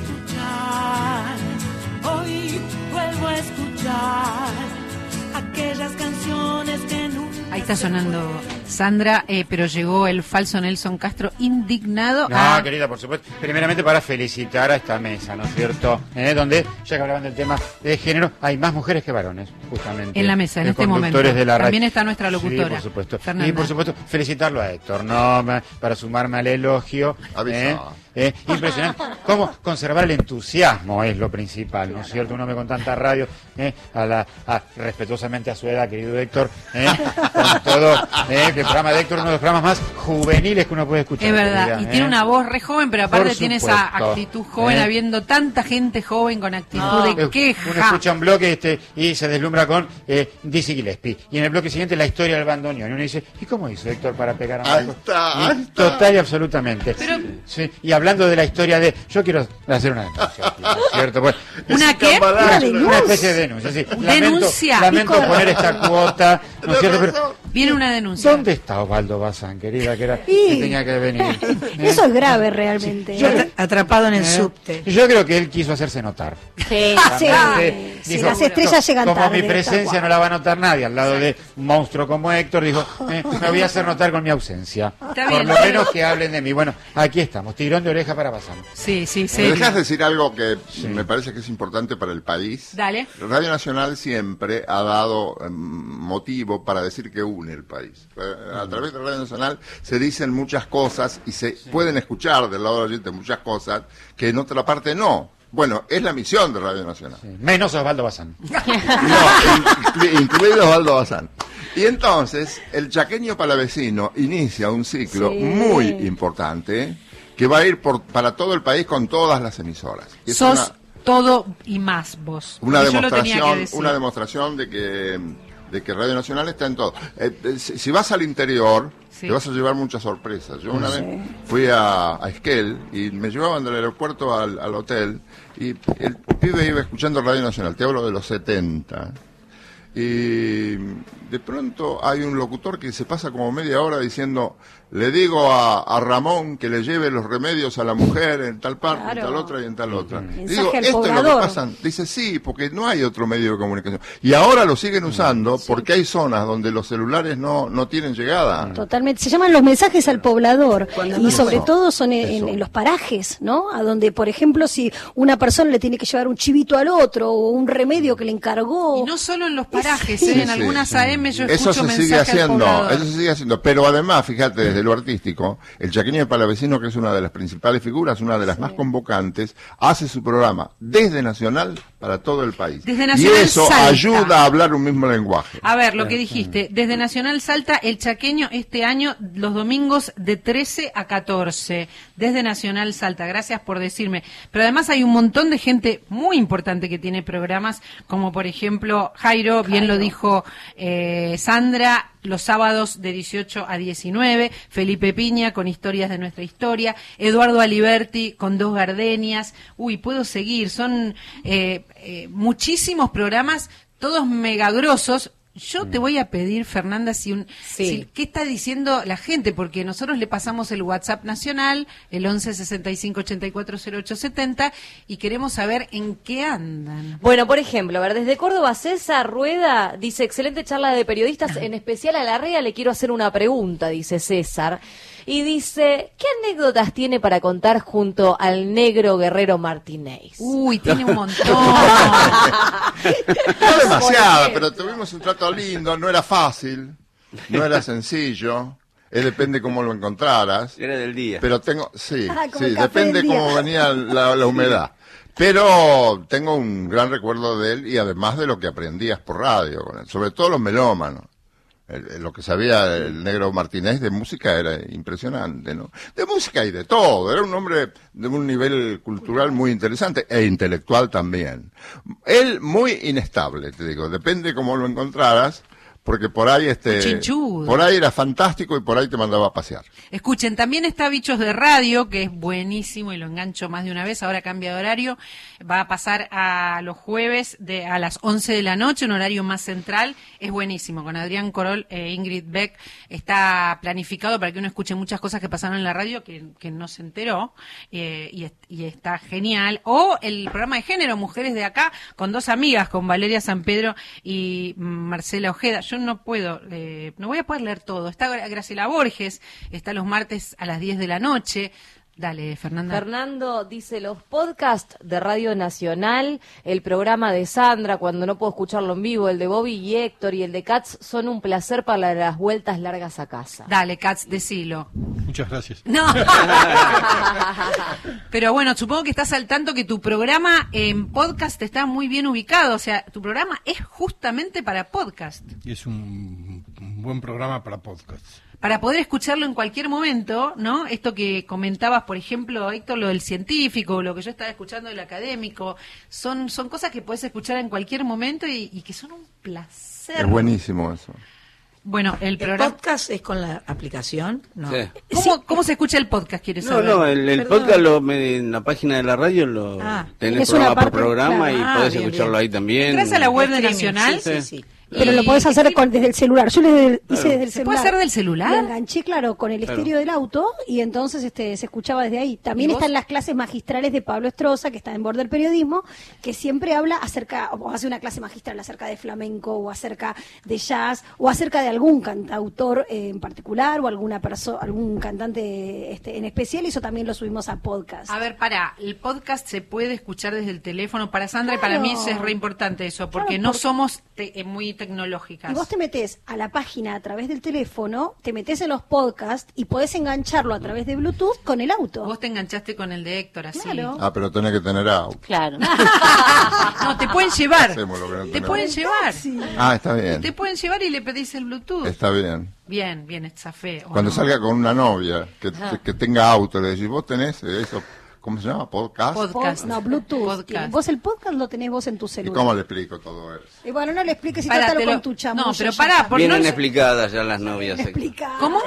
Hoy vuelvo a escuchar aquellas canciones que nunca... Ahí está sonando Sandra, pero llegó el falso Nelson Castro indignado. No, querida, por supuesto. Primeramente para felicitar a esta mesa, ¿no es cierto? Donde, ya que hablaban del tema de género, hay más mujeres que varones, justamente. En la mesa, en este momento. De la También está nuestra locutora. Sí, por supuesto. Fernanda. Y por supuesto, felicitarlo a Héctor, ¿no? Para sumarme al elogio. Impresionante. Cómo conservar el entusiasmo es lo principal, ¿no es cierto? Un hombre con tanta radio, respetuosamente a su edad, querido Héctor, con todo, que el programa de Héctor es uno de los programas más juveniles que uno puede escuchar. Es verdad, y tiene una voz re joven, pero aparte tiene esa supuesto. actitud joven, habiendo tanta gente joven con actitud de queja. Uno escucha un bloque y se deslumbra con Dizzy Gillespie, y en el bloque siguiente la historia del bandoneón, y uno dice, ¿y cómo hizo Héctor para pegar a Marcos? Ahí está. Total y absolutamente. Sí, y hablando de la historia de... Yo quiero hacer una denuncia aquí, ¿no es cierto? Pues, ¿Una qué? Una especie de denuncia, sí. Denuncia. Lamento poner esta cuota, ¿no es cierto? Pero, viene una denuncia. ¿dónde está Osvaldo Bazán, querida? Que tenía que venir. Eso es grave realmente. Atrapado en el subte. Yo creo que él quiso hacerse notar. Sí, Dijo, las estrellas llegan como tarde. mi presencia no la va a notar nadie al lado de un monstruo como Héctor, dijo, me voy a hacer notar con mi ausencia. Por lo menos que hablen de mí. Bueno, aquí estamos, tirón de oreja para Bazán. Sí. ¿Me dejas decir algo que me parece que es importante para el país? Dale. Radio Nacional siempre ha dado motivo para decir que une el país. A través de Radio Nacional se dicen muchas cosas y se pueden escuchar del lado del oyente muchas cosas que en otra parte no. Bueno, es la misión de Radio Nacional. Sí. Menos Osvaldo Bazán. No, incluido Osvaldo Bazán. Y entonces, el chaqueño palavecino inicia un ciclo muy importante que va a ir para todo el país con todas las emisoras. Y sos todo y más vos. Una demostración de que Radio Nacional está en todo. Si vas al interior, te vas a llevar muchas sorpresas. Yo una vez fui a Esquel y me llevaban del aeropuerto al hotel y el pibe iba escuchando Radio Nacional, te hablo de los 70. Y de pronto hay un locutor que se pasa como media hora diciendo, le digo a Ramón que le lleve los remedios a la mujer en tal parte, en tal otra y en tal otra. Digo, esto es lo que pasa. Dice, sí, porque no hay otro medio de comunicación. Y ahora lo siguen usando porque hay zonas donde los celulares no tienen llegada. Totalmente. Se llaman los mensajes al poblador. Y sobre todo son en los parajes, ¿no? A donde, por ejemplo, si una persona le tiene que llevar un chivito al otro o un remedio que le encargó. Y no solo en los parajes, en algunas AM yo escucho eso se mensaje sigue haciendo, al poblador. eso se sigue haciendo. Pero además, fíjate, desde lo artístico, el chaqueño de Palavecino, que es una de las principales figuras, una de las más convocantes, hace su programa desde Nacional para todo el país. Desde Nacional y eso Salta. Ayuda a hablar un mismo lenguaje. A ver, lo que dijiste, desde Nacional Salta, el chaqueño este año, los domingos de 13 a 14, desde Nacional Salta, gracias por decirme. Pero además hay un montón de gente muy importante que tiene programas, como por ejemplo Jairo, bien lo dijo Sandra, los sábados de 18 a 19, Felipe Piña con Historias de Nuestra Historia, Eduardo Aliberti con Dos Gardenias, puedo seguir, son muchísimos programas, todos megagrosos. Yo te voy a pedir, Fernanda, ¿qué está diciendo la gente? Porque nosotros le pasamos el WhatsApp nacional, el 11 65 84 08 70, y queremos saber en qué andan. Bueno, por ejemplo, desde Córdoba, César Rueda dice, excelente charla de periodistas, en especial a Larrea le quiero hacer una pregunta, dice César. Y dice, ¿qué anécdotas tiene para contar junto al negro Guerrero Martínez? Tiene un montón. No demasiada, pero tuvimos un trato lindo, no era fácil, no era sencillo. depende cómo lo encontraras. Era del día. Pero tengo, sí, Como sí, el café depende del día. cómo venía la humedad. Pero tengo un gran recuerdo de él y además de lo que aprendías por radio con él, sobre todo los melómanos. Lo que sabía el Negro Martínez de música era impresionante, ¿no? De música y de todo. Era un hombre de un nivel cultural muy interesante e intelectual también. Él muy inestable, te digo. Depende cómo lo encontraras, porque por ahí Chinchudo. por ahí era fantástico y por ahí te mandaba a pasear. Escuchen, también está Bichos de Radio, que es buenísimo y lo engancho más de una vez, ahora cambia de horario, va a pasar a los jueves a las 11 de la noche, un horario más central, es buenísimo, con Adrián Corol e Ingrid Beck, está planificado para que uno escuche muchas cosas que pasaron en la radio que no se enteró, y está genial, o el programa de género, Mujeres de Acá, con dos amigas, con Valeria San Pedro y Marcela Ojeda. Yo no puedo, no voy a poder leer todo. Está Graciela Borges, está los martes a las 10 de la noche. Dale, Fernanda. Fernando dice, los podcasts de Radio Nacional, el programa de Sandra, cuando no puedo escucharlo en vivo, el de Bobby y Héctor y el de Katz, son un placer para las vueltas largas a casa. Dale, Katz, decilo. Muchas gracias. No. Pero bueno, supongo que estás al tanto que tu programa en podcast está muy bien ubicado. O sea, tu programa es justamente para podcast. Y es un buen programa para podcasts. Para poder escucharlo en cualquier momento, ¿no? Esto que comentabas, por ejemplo, Héctor, lo del científico, lo que yo estaba escuchando del académico, son cosas que puedes escuchar en cualquier momento y que son un placer. Es buenísimo eso. Bueno, el ¿El programa... podcast es con la aplicación? No. Sí. ¿Cómo se escucha el podcast, quieres No, saber? no, el Perdón. podcast en la página de la radio tenés es una programa por parte, programa claro. y podés bien, escucharlo bien. ahí también. Entras a la web de Streaming, Nacional. sí. Pero lo podés hacer desde el celular. Yo hice desde el ¿Se puede celular. hacer del celular? Lo enganché, claro, con el Claro. estéreo del auto y entonces se escuchaba desde ahí. También ¿Y vos? están las clases magistrales de Pablo Estroza, que está en Border Periodismo, que siempre habla acerca, o hace una clase magistral acerca de flamenco, o acerca de jazz, o acerca de algún cantautor en particular, o algún cantante en especial, y eso también lo subimos a podcast. A ver, el podcast se puede escuchar desde el teléfono. Para Sandra y para Claro. mí es re importante eso, porque Claro, no porque- somos muy tecnológicas. Y vos te metés a la página a través del teléfono, te metés en los podcasts y podés engancharlo a través de Bluetooth con el auto. Vos te enganchaste con el de Héctor, así. Claro. Ah, pero tenés que tener auto. Claro. No, te pueden llevar. Hacemos lo que no Te tenemos. pueden llevar. Ah, está bien. Te pueden llevar y le pedís el Bluetooth. Está bien. Bien, esa fe. ¿o Cuando no? salga con una novia que, Ajá. que tenga auto, le decís, vos tenés eso, ¿cómo se llama? ¿Podcast? No, Bluetooth. Podcast. Vos el podcast lo tenés vos en tu ¿Y celular. cómo le explico todo eso? Y bueno, no le expliques y Pará, trátalo te lo- con tu chamuyo. No, pero ya pará, está. por Vienen no- explicadas ya las novias. ¿Cómo?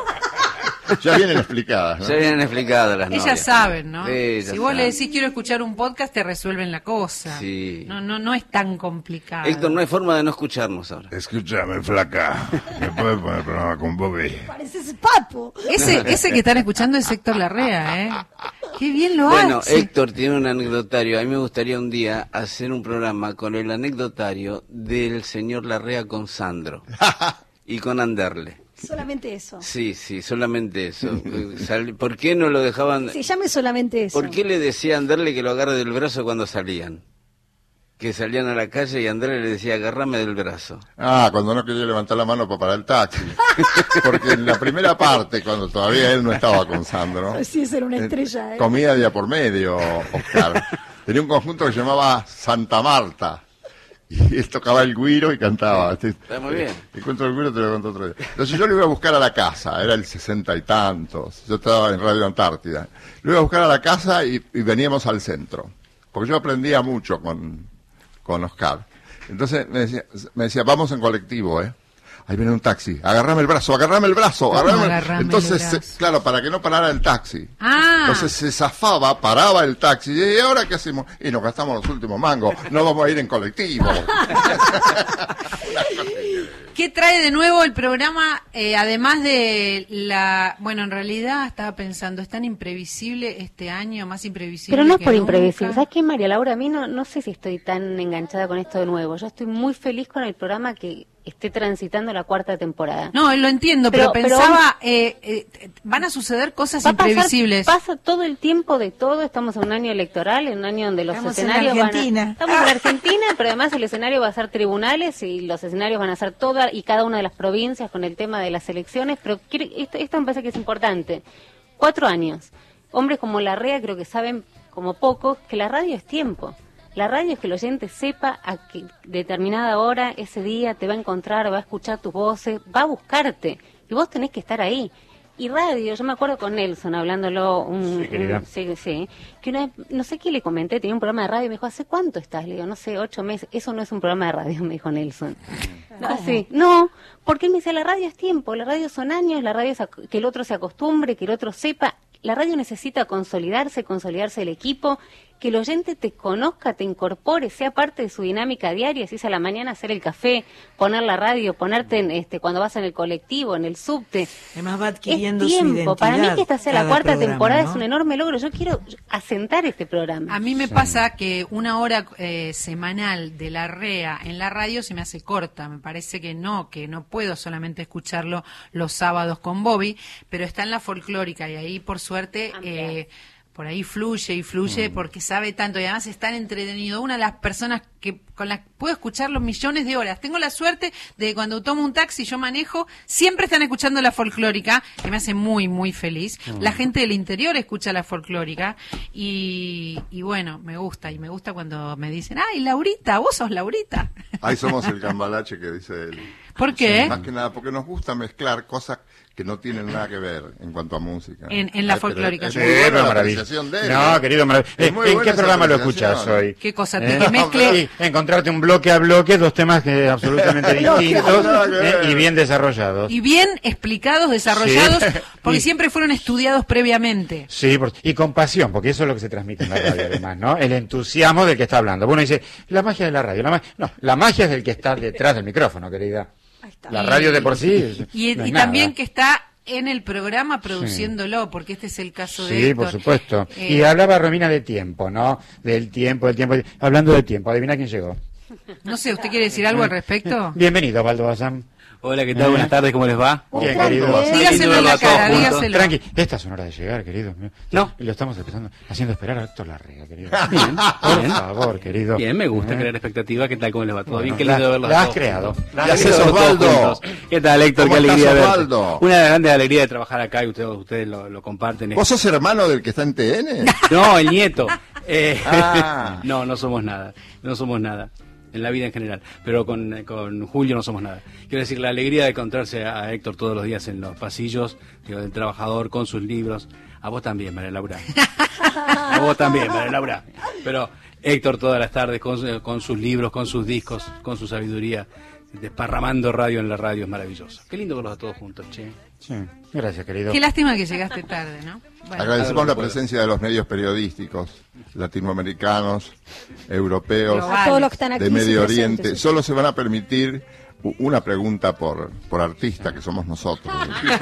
Ya vienen explicadas, ¿no? Ya vienen explicadas las novias. Ellas saben, ¿no? Sí, ellas Si vos le saben. decís quiero escuchar un podcast, te resuelven la cosa. Sí. No es tan complicado. Héctor, no hay forma de no escucharnos ahora. Escúchame, flaca. ¿Me puedes poner el programa con Bobby? Pareces papo. Ese que están escuchando es Héctor Larrea, ¿eh? Qué bien lo Bueno, hace. Héctor tiene un anecdotario. A mí me gustaría un día hacer un programa con el anecdotario del señor Larrea con Sandro y con Anderle. Solamente eso. Sí, solamente eso. ¿Por qué no lo dejaban? Se llame solamente eso. ¿Por qué le decía a Anderle que lo agarre del brazo cuando salían? Que salían a la calle y Anderle le decía, agárrame del brazo. Ah, cuando no quería levantar la mano para parar el taxi. Porque en la primera parte, cuando todavía él no estaba con Sandro, Sí, ser una estrella, ¿eh? comía día por medio, Oscar. Tenía un conjunto que se llamaba Santa Marta. Y él tocaba el güiro y cantaba. Está muy bien. El cuento del güiro te lo cuento otro día. Entonces yo lo iba a buscar a la casa, era el 60 y tantos. Yo estaba en Radio Antártida. Lo iba a buscar a la casa y veníamos al centro. Porque yo aprendía mucho con Oscar. Entonces me decía, vamos en colectivo, ¿eh? Ahí viene un taxi, agárrame el brazo, agarrame el brazo. Agarrame Entonces, el brazo? claro, para que no parara el taxi. Ah. Entonces se zafaba, paraba el taxi. ¿Y ahora qué hacemos? Y nos gastamos los últimos mangos. No vamos a ir en colectivo. ¿Qué trae de nuevo el programa? Además de Bueno, en realidad estaba pensando, es tan imprevisible este año, más imprevisible. Pero no es que por nunca. imprevisible. ¿Sabes qué, María Laura? A mí no sé si estoy tan enganchada con esto de nuevo. Yo estoy muy feliz con el programa que esté transitando la 4ª temporada. No, lo entiendo, pero pensaba, van a suceder cosas imprevisibles. Pasa todo el tiempo de todo, estamos en un año electoral, en un año donde los escenarios estamos en Argentina, pero además el escenario va a ser tribunales y los escenarios van a ser toda y cada una de las provincias con el tema de las elecciones, pero esto me parece que es importante. 4 años. Hombres como Larrea creo que saben como pocos que la radio es tiempo. La radio es que el oyente sepa a que determinada hora, ese día, te va a encontrar, va a escuchar tus voces, va a buscarte. Y vos tenés que estar ahí. Y radio, yo me acuerdo con Nelson hablándolo, sí, que una vez, no sé qué le comenté, tenía un programa de radio y me dijo, ¿hace cuánto estás? Le digo, no sé, 8 meses. Eso no es un programa de radio, me dijo Nelson. Así, no, porque él me decía, la radio es tiempo, la radio son años, la radio es que el otro se acostumbre, que el otro sepa. La radio necesita consolidarse el equipo, que el oyente te conozca, te incorpore, sea parte de su dinámica diaria, si es a la mañana hacer el café, poner la radio, ponerte cuando vas en el colectivo, en el subte. Además va adquiriendo es tiempo. su identidad. Para mí que esta sea la 4ª temporada, ¿no? es un enorme logro. Yo quiero asentar este programa. A mí me pasa que una hora semanal de Larrea en la radio se me hace corta. Me parece que no puedo solamente escucharlo los sábados con Bobby, pero está en la folclórica y ahí por suerte por ahí fluye porque sabe tanto y además es tan entretenido. Una de las personas con las que puedo escucharlo millones de horas. Tengo la suerte de que cuando tomo un taxi, yo manejo, siempre están escuchando la folclórica, que me hace muy, muy feliz. La gente del interior escucha la folclórica y bueno, me gusta cuando me dicen, ¡ay, Laurita, vos sos Laurita! Ahí somos el cambalache que dice él. ¿Por qué? Más que nada, porque nos gusta mezclar cosas que no tienen nada que ver en cuanto a música. En la folclórica. Es muy buena la apreciación de él. No, querido, ¿en qué programa lo escuchas hoy? ¿Qué cosa? Que mezcle... encontrarte un bloque a bloque, 2 temas que absolutamente distintos y bien desarrollados. Y bien explicados, desarrollados, porque siempre fueron estudiados previamente. Sí, y con pasión, porque eso es lo que se transmite en la radio además, ¿no? El entusiasmo del que está hablando. Uno dice, la magia de la radio. La magia es del que está detrás del micrófono, querida. La radio de por sí. Y también que está en el programa produciéndolo, porque este es el caso de Héctor. Sí, por supuesto. Y hablaba Romina de tiempo, ¿no? Del tiempo. Hablando de tiempo, adivina quién llegó. No sé, ¿usted quiere decir algo al respecto? Bienvenido, Osvaldo Bazán. Hola, ¿qué tal? Buenas tardes, ¿cómo les va? Bien, querido. Dígaselo en la cara, dígaselo. Tranqui, esta es una hora de llegar, querido. No. Lo estamos haciendo esperar a Héctor Larrea, querido. Bien, por favor, querido. Bien, me gusta crear expectativa. ¿Qué tal? ¿Cómo les va? ¿Todo bien? Qué lindo verlos. La has creado. Gracias, Osvaldo. ¿Qué tal, Héctor? Qué alegría verte. Osvaldo? Una grande alegría de trabajar acá y ustedes lo comparten. ¿Vos sos hermano del que está en TN? No, el nieto. No somos nada. No somos nada. En la vida en general, pero con Julio no somos nada. Quiero decir, la alegría de encontrarse a Héctor todos los días en los pasillos, del trabajador con sus libros. A vos también, María Laura. A vos también, María Laura. Pero Héctor todas las tardes con sus libros, con sus discos, con su sabiduría, desparramando radio en la radio, es maravilloso. Qué lindo verlos a todos juntos, che. Sí, gracias, querido. Qué lástima que llegaste tarde, ¿no? Bueno, agradecemos la presencia de los medios periodísticos latinoamericanos, europeos, a todos los que están aquí de Medio presentes. Oriente. Solo se van a permitir una pregunta por artista, que somos nosotros.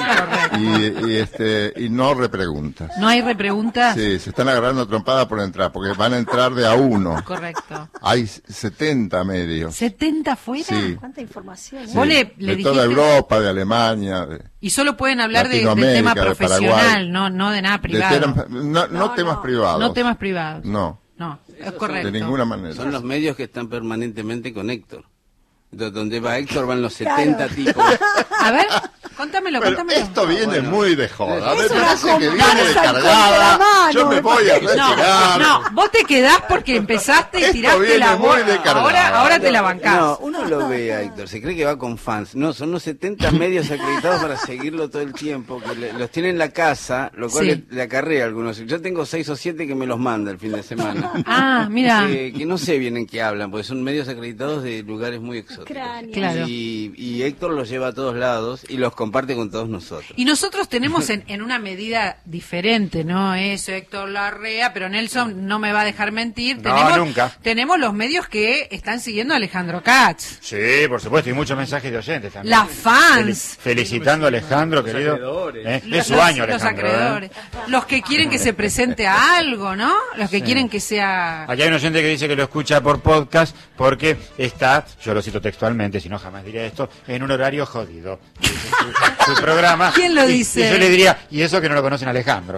y no repreguntas. ¿No hay repreguntas? Sí, se están agarrando trompada por entrar, porque van a entrar de a uno. Correcto. Hay 70 medios. ¿70 fuera? Sí. ¿Cuánta información? Sí, ¿Vos le de dijiste? toda Europa, de Alemania. Y solo pueden hablar de tema Latinoamérica, de profesional, Paraguay. no de nada privado. No temas privados. No temas privados. No, es correcto. de ninguna manera. Son los medios que están permanentemente con Héctor. Donde va Héctor van los 70 tipos. A ver, contámelo. Esto viene muy de joda. Me Es una parece que viene comparsa cargada. con la Yo mano, me voy a retirar. No, vos te quedás porque empezaste y Esto tiraste viene la muy bola. de cargada. Ahora te la bancás. No, uno lo ve a Héctor, se cree que va con fans. No, son los 70 medios acreditados para seguirlo todo el tiempo, que los tiene en la casa, lo cual le acarrea a algunos. Yo tengo 6 o 7 que me los manda el fin de semana. Ah, mira. Que no sé bien en qué hablan, porque son medios acreditados de lugares muy exóticos. Claro. Y Héctor los lleva a todos lados y los comparte con todos nosotros. Y nosotros tenemos en una medida diferente, ¿no? Eso, Héctor Larrea, pero Nelson no me va a dejar mentir. Nunca. Tenemos los medios que están siguiendo a Alejandro Katz. Sí, por supuesto, y muchos mensajes de oyentes también. Las fans. Felicitando a Alejandro, querido. Es su año, Los Alejandro. acreedores. Los que quieren que se presente a algo, ¿no? Los que quieren que sea... Aquí hay un oyente que dice que lo escucha por podcast porque está, yo lo cito textualmente, si no jamás diría esto, en un horario jodido. Su programa. ¿Quién lo dice? Y yo le diría, y eso que no lo conocen a Alejandro.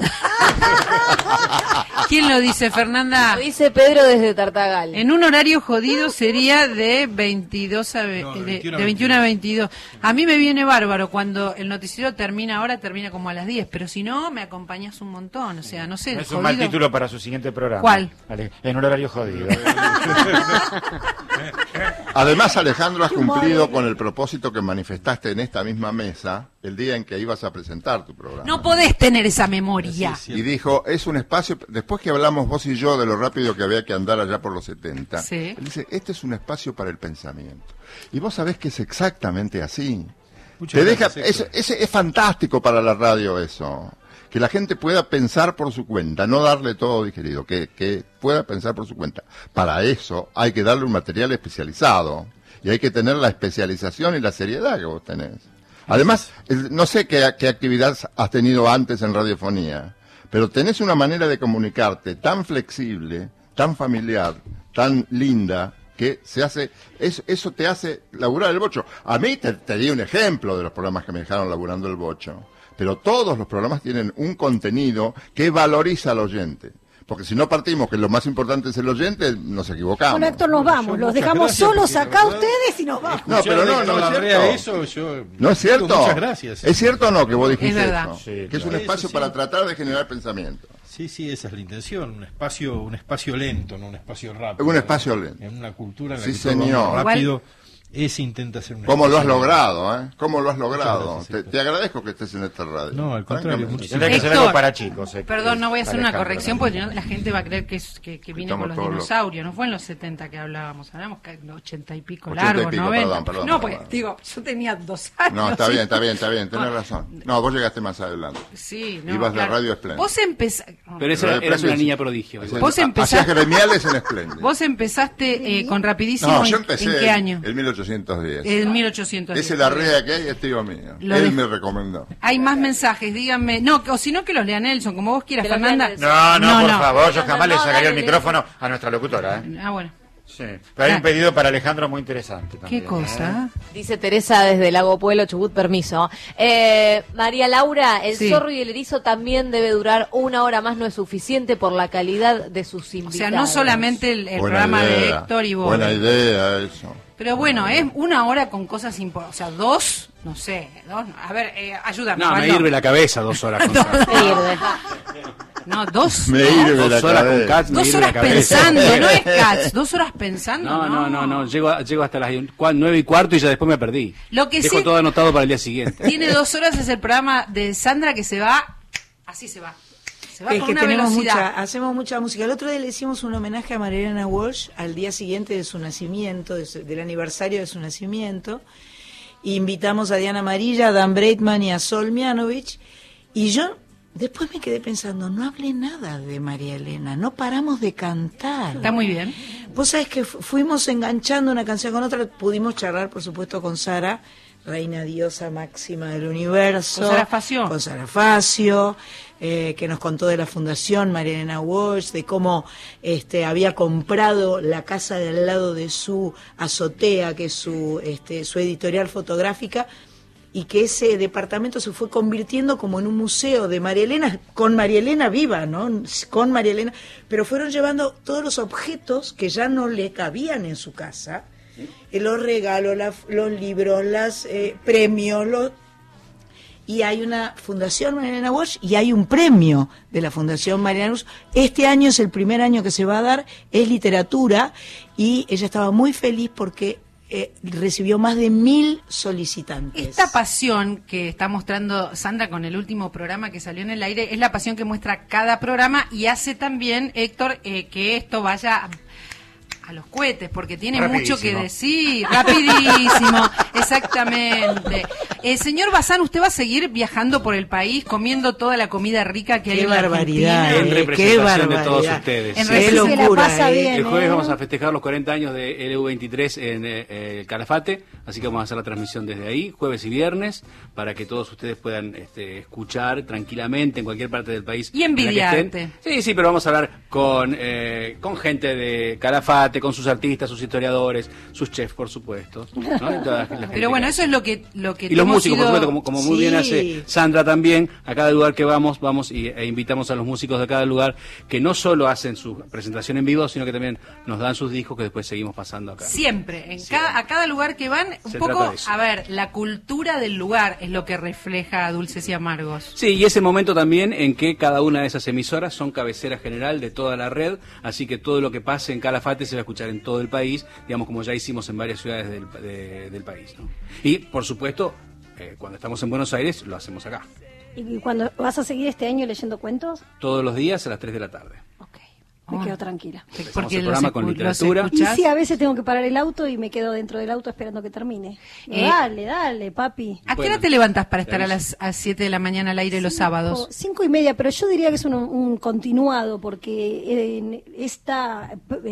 ¿Quién lo dice, Fernanda? Lo dice Pedro desde Tartagal. En un horario jodido sería de 22 a de 21 a 22. A mí me viene bárbaro cuando el noticiero termina ahora, termina como a las 10, pero si no, me acompañas un montón, o sea, no sé. Es un mal título para su siguiente programa. ¿Cuál? En un horario jodido. Además, Alejandro, has cumplido con el propósito que manifestaste en esta misma mesa el día en que ibas a presentar tu programa. No podés tener esa memoria. Y dijo, es un espacio, después que hablamos vos y yo de lo rápido que había que andar allá por los 70, Sí. él dice, este es un espacio para el pensamiento. Y vos sabés que es exactamente así. Te deja, es fantástico para la radio eso. Que la gente pueda pensar por su cuenta, no darle todo digerido, que pueda pensar por su cuenta. Para eso hay que darle un material especializado y hay que tener la especialización y la seriedad que vos tenés. Además, no sé qué actividad has tenido antes en radiofonía, pero tenés una manera de comunicarte tan flexible, tan familiar, tan linda, que se hace, eso te hace laburar el bocho. A mí te di un ejemplo de los programas que me dejaron laburando el bocho. Pero todos los programas tienen un contenido que valoriza al oyente. Porque si no partimos que lo más importante es el oyente, nos equivocamos. Bueno, Héctor, nos vamos. Los dejamos solos acá ustedes y nos vamos. No, pero no es cierto. No es cierto. Muchas gracias. ¿Es cierto o no que vos dijiste Es verdad. eso? Sí, que es un claro. espacio Eso para sí. tratar de generar pensamiento. Sí, esa es la intención, un espacio lento, no un espacio rápido. Un espacio lento. En una cultura en la Sí, que todo va señor. muy rápido, ese intenta hacer un ¿Cómo lo has espacio logrado, eh? ¿Cómo lo has logrado? Muchas gracias, Te agradezco que estés en esta radio. No, al contrario, Francamente. muchísimas Tendría que ser Héctor, algo para chicos. Perdón, no voy a hacer una Alejandro, corrección porque no, la gente va a creer que vine Estamos con los todos dinosaurios. No fue en los 70 que hablamos, hablamos que en los 80 y pico 80 y largos, pico, 90. perdón, no, porque perdón. digo, yo tenía 2 años. No, está ¿sí? bien, tenés razón. No, vos llegaste más adelante. Sí, no, Ibas claro. de Radio Espléndida. Vos empezaste. Pero esa eras una niña prodigio. Vos empezaste- Hacías gremiales en Espléndida. Vos empezaste con rapidísimo. No, yo ¿En empecé qué año? en 1810. En 1810. Ese la rea que hay es tío mío. Lo Él de- me recomendó. Hay más mensajes, díganme. No, o si no que los lea Nelson, como vos quieras, Que los Fernanda. lea No, por No. favor, yo jamás le No, sacaría el dale, micrófono a nuestra locutora. Ah, bueno. Sí. Pero hay un pedido para Alejandro muy interesante también. ¿Qué cosa? Dice Teresa desde Lago Pueblo, Chubut, permiso. María Laura, el Sí. zorro y el erizo también debe durar 1 hora más, no es suficiente por la calidad de sus O invitados. sea, no solamente el programa de Héctor y vos. Buena idea eso. Pero bueno, es 1 hora con cosas importantes. O sea, 2, no sé. A ver, ayúdame. No, me Osvaldo. hirve la cabeza 2 horas con No, 2. Me no. hirve la 2 horas con cabeza. Cats, me 2 hirve horas la cabeza. pensando, no es Cats. 2 horas pensando. No. Llego hasta las 9:15 y ya después me perdí. Lo que Dejo sí- todo anotado para el día siguiente. Tiene 2 horas, es el programa de Sandra que se va. Así se va. Se va Es con que una tenemos velocidad. hacemos mucha música. El otro día le hicimos un homenaje a Marielena Walsh al día siguiente de su nacimiento, del aniversario de su nacimiento. Invitamos a Diana Amarilla, a Dan Breitman y a Sol Mianovich. Y yo después me quedé pensando, no hablé nada de María Elena, no paramos de cantar. Está muy bien. Vos sabés que fuimos enganchando una canción con otra, pudimos charlar, por supuesto, con Sara, reina diosa máxima del universo. Con Sara Facio. Con Sara Facio, que nos contó de la fundación María Elena Walsh, de cómo había comprado la casa de al lado de su azotea, que es su editorial fotográfica, y que ese departamento se fue convirtiendo como en un museo de María Elena, con María Elena viva, ¿no? Con María Elena, pero fueron llevando todos los objetos que ya no le cabían en su casa, los regalos, los libros, los premios, y hay una Fundación María Elena Walsh y hay un premio de la Fundación María Elena Walsh. Este año es el primer año que se va a dar, es literatura, y ella estaba muy feliz porque recibió más de 1000 solicitantes. Esta pasión que está mostrando Sandra con el último programa que salió en el aire es la pasión que muestra cada programa y hace también, Héctor, que esto vaya a los cohetes, porque tiene Rapidísimo. mucho que decir. Rapidísimo, exactamente. Señor Bazán, ¿usted va a seguir viajando por el país comiendo toda la comida rica que hay Qué en la barbaridad, Argentina? En qué representación de todos barbaridad. ustedes. En Sí. representación- Qué Se la locura, pasa bien, El jueves ¿eh? vamos a festejar los 40 años de LU23 en el Calafate, así que vamos a hacer la transmisión desde ahí, jueves y viernes, para que todos ustedes puedan escuchar tranquilamente en cualquier parte del país. Y en la que envidiarte. estén. Sí, pero vamos a hablar con gente de Calafate, con sus artistas, sus historiadores, sus chefs, por supuesto. ¿no? Y toda la gente Pero bueno, eso es lo que y los músicos, por supuesto, como muy bien hace Sandra también, a cada lugar que vamos e invitamos a los músicos de cada lugar que no solo hacen su presentación en vivo, sino que también nos dan sus discos que después seguimos pasando acá. Siempre, a cada lugar que van, un poco, a ver, la cultura del lugar es lo que refleja Dulces y Amargos. Sí, y ese momento también en que cada una de esas emisoras son cabecera general de toda la red, así que todo lo que pase en Calafate se va a escuchar en todo el país, digamos como ya hicimos en varias ciudades del país, ¿no? Y, por supuesto, cuando estamos en Buenos Aires, lo hacemos acá. ¿Y cuando vas a seguir este año leyendo cuentos? Todos los días a las 3 de la tarde. Me quedo tranquila. Porque el programa con literatura. Y sí, a veces tengo que parar el auto y me quedo dentro del auto esperando que termine. Dale, papi. ¿A qué hora te levantas para estar a las 7 de la mañana al aire los sábados? 5:30, pero yo diría que es un continuado, porque está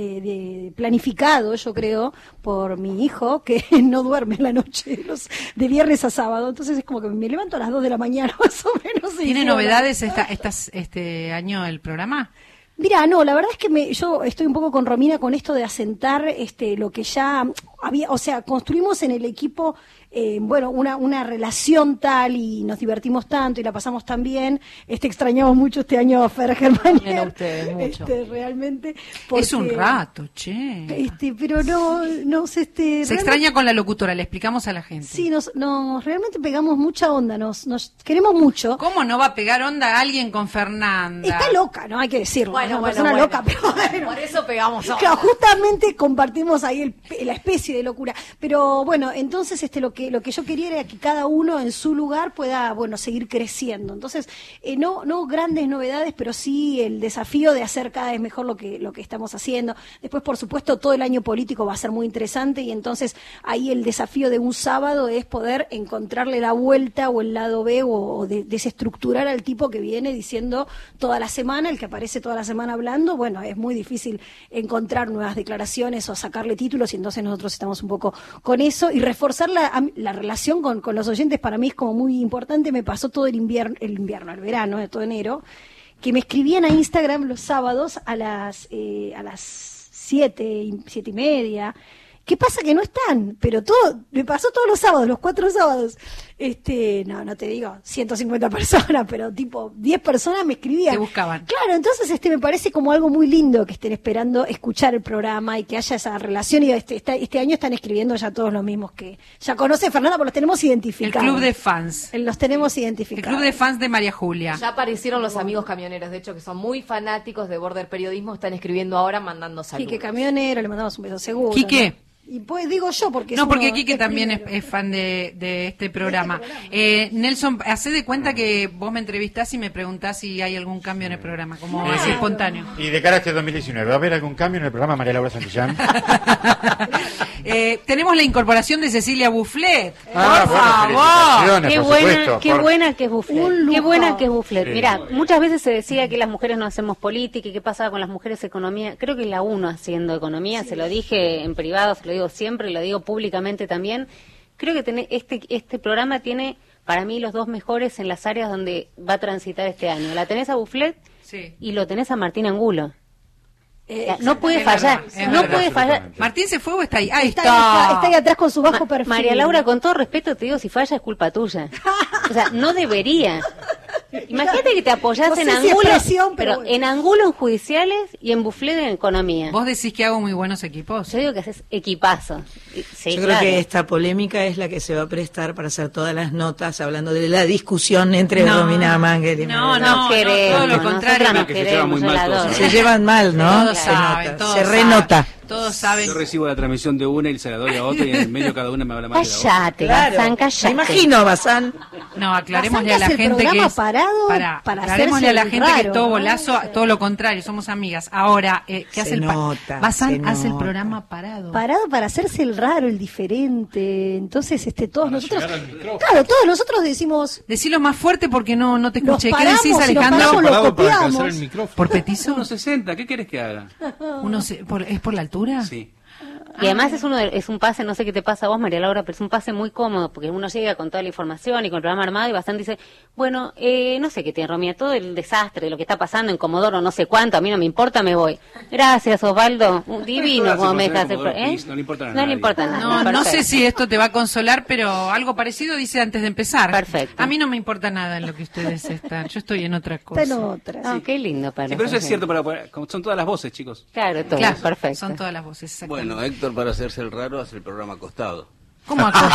planificado, yo creo, por mi hijo, que no duerme en la noche, de viernes a sábado. Entonces es como que me levanto a las 2 de la mañana, más o menos. ¿Tiene novedades este año el programa? Mira, no, la verdad es que yo estoy un poco con Romina con esto de asentar lo que ya había, o sea, construimos en el equipo una relación tal y nos divertimos tanto y la pasamos tan bien. Extrañamos mucho este año a Fer Germanier. Ustedes mucho. Realmente. Es un rato, che. Pero no se extraña con la locutora, le explicamos a la gente. Sí, nos realmente pegamos mucha onda, nos queremos mucho. ¿Cómo no va a pegar onda a alguien con Fernanda? Está loca, ¿no? Hay que decirlo. Bueno, es una persona loca, pero bueno. Por eso pegamos onda. Claro, justamente compartimos ahí la especie de locura. Pero bueno, entonces lo que yo quería era que cada uno en su lugar pueda, seguir creciendo. Entonces, no grandes novedades, pero sí el desafío de hacer cada vez mejor lo que estamos haciendo. Después, por supuesto, todo el año político va a ser muy interesante y entonces ahí el desafío de un sábado es poder encontrarle la vuelta o el lado B o desestructurar al tipo que viene diciendo toda la semana, el que aparece toda la semana hablando. Bueno, es muy difícil encontrar nuevas declaraciones o sacarle títulos y entonces nosotros estamos un poco con eso y reforzar la relación con los oyentes. Para mí es como muy importante. Me pasó todo el verano, de todo enero, que me escribían a Instagram los sábados a las 7:30. ¿Qué pasa? Que no están, pero me pasó todos los sábados, los 4 sábados. No te digo 150 personas, pero tipo 10 personas me escribían. Te buscaban. Claro, entonces me parece como algo muy lindo que estén esperando escuchar el programa y que haya esa relación. Y este año están escribiendo ya todos los mismos que ya conoce Fernanda, porque los tenemos identificados. El club de fans. Los tenemos identificados. El club de fans de María Julia. Ya aparecieron los amigos camioneros, de hecho, que son muy fanáticos de Border Periodismo, están escribiendo ahora mandando saludos. Quique Camionero, le mandamos un beso seguro. Quique. ¿No? Y pues digo yo porque Quique también es fan de este programa. Nelson, hacé de cuenta que vos me entrevistás y me preguntás si hay algún cambio en el programa, como así espontáneo. Y de cara a este 2019, ¿va a haber algún cambio en el programa, María Laura Santillán? Tenemos la incorporación de Cecilia Bufflet. Por favor. Qué buena que es Bufflet. Qué buena que es Bufflet. Sí. Mirá, muchas veces se decía que las mujeres no hacemos política y qué pasaba con las mujeres economía. Creo que la uno haciendo economía, se lo dije en privado, se lo digo siempre, lo digo públicamente también. Creo que este programa tiene para mí los dos mejores en las áreas donde va a transitar este año. La tenés a Bufflet y lo tenés a Martín Angulo. No puede fallar, puede fallar. ¿Martín se fue o está ahí? Está ahí atrás con su bajo perfil. María Laura, con todo respeto te digo, si falla es culpa tuya. O sea, no debería. Imagínate que te apoyás en ángulos, pero en ángulos judiciales y en Bufflet en economía. ¿Vos decís que hago muy buenos equipos? Yo digo que haces equipazo. Sí, yo creo que esta polémica es la que se va a prestar para hacer todas las notas hablando de la discusión entre Romina Mangel y no queremos, todo lo contrario. No queremos, se llevan mal, ¿no? Se renota. Todos saben. Yo recibo la transmisión de una y se la doy a otra y en el medio cada una me habla más de la otra. Cállate, Bazán, cállate. Me imagino, Bazán. No, aclarémosle a la gente que aclarémosle a la gente que todo bolazo, todo lo contrario, somos amigas. Ahora, ¿qué hace el Bazán? Hace el programa parado. Parado para hacerse el raro, el diferente. Entonces, todos nosotros, claro, todos nosotros decimos. Decilo más fuerte porque no te escuché. ¿Qué decís, Alejandro? Lo copiamos. ¿Por petizo? 1.60, ¿qué quieres que haga? ¿Es por la altura? Sí. Y además es un pase, no sé qué te pasa a vos, María Laura, pero es un pase muy cómodo, porque uno llega con toda la información y con el programa armado y bastante dice, bueno, no sé qué tiene Romina, todo el desastre de lo que está pasando en Comodoro, no sé cuánto, a mí no me importa, me voy. Gracias, Osvaldo, divino como me dejas hacer. No le importa nada. No le importa nada. No sé si esto te va a consolar, pero algo parecido dice antes de empezar. Perfecto. A mí no me importa nada en lo que ustedes están, yo estoy en otra cosa. Está en otra. Ah, qué lindo para Sí, pero eso es cierto, como son todas las voces, chicos. Claro, todo, Claro, perfecto. son todas las voces, exactamente. Bueno, Héctor, para hacerse el raro, hace el programa acostado. ¿Cómo acostado?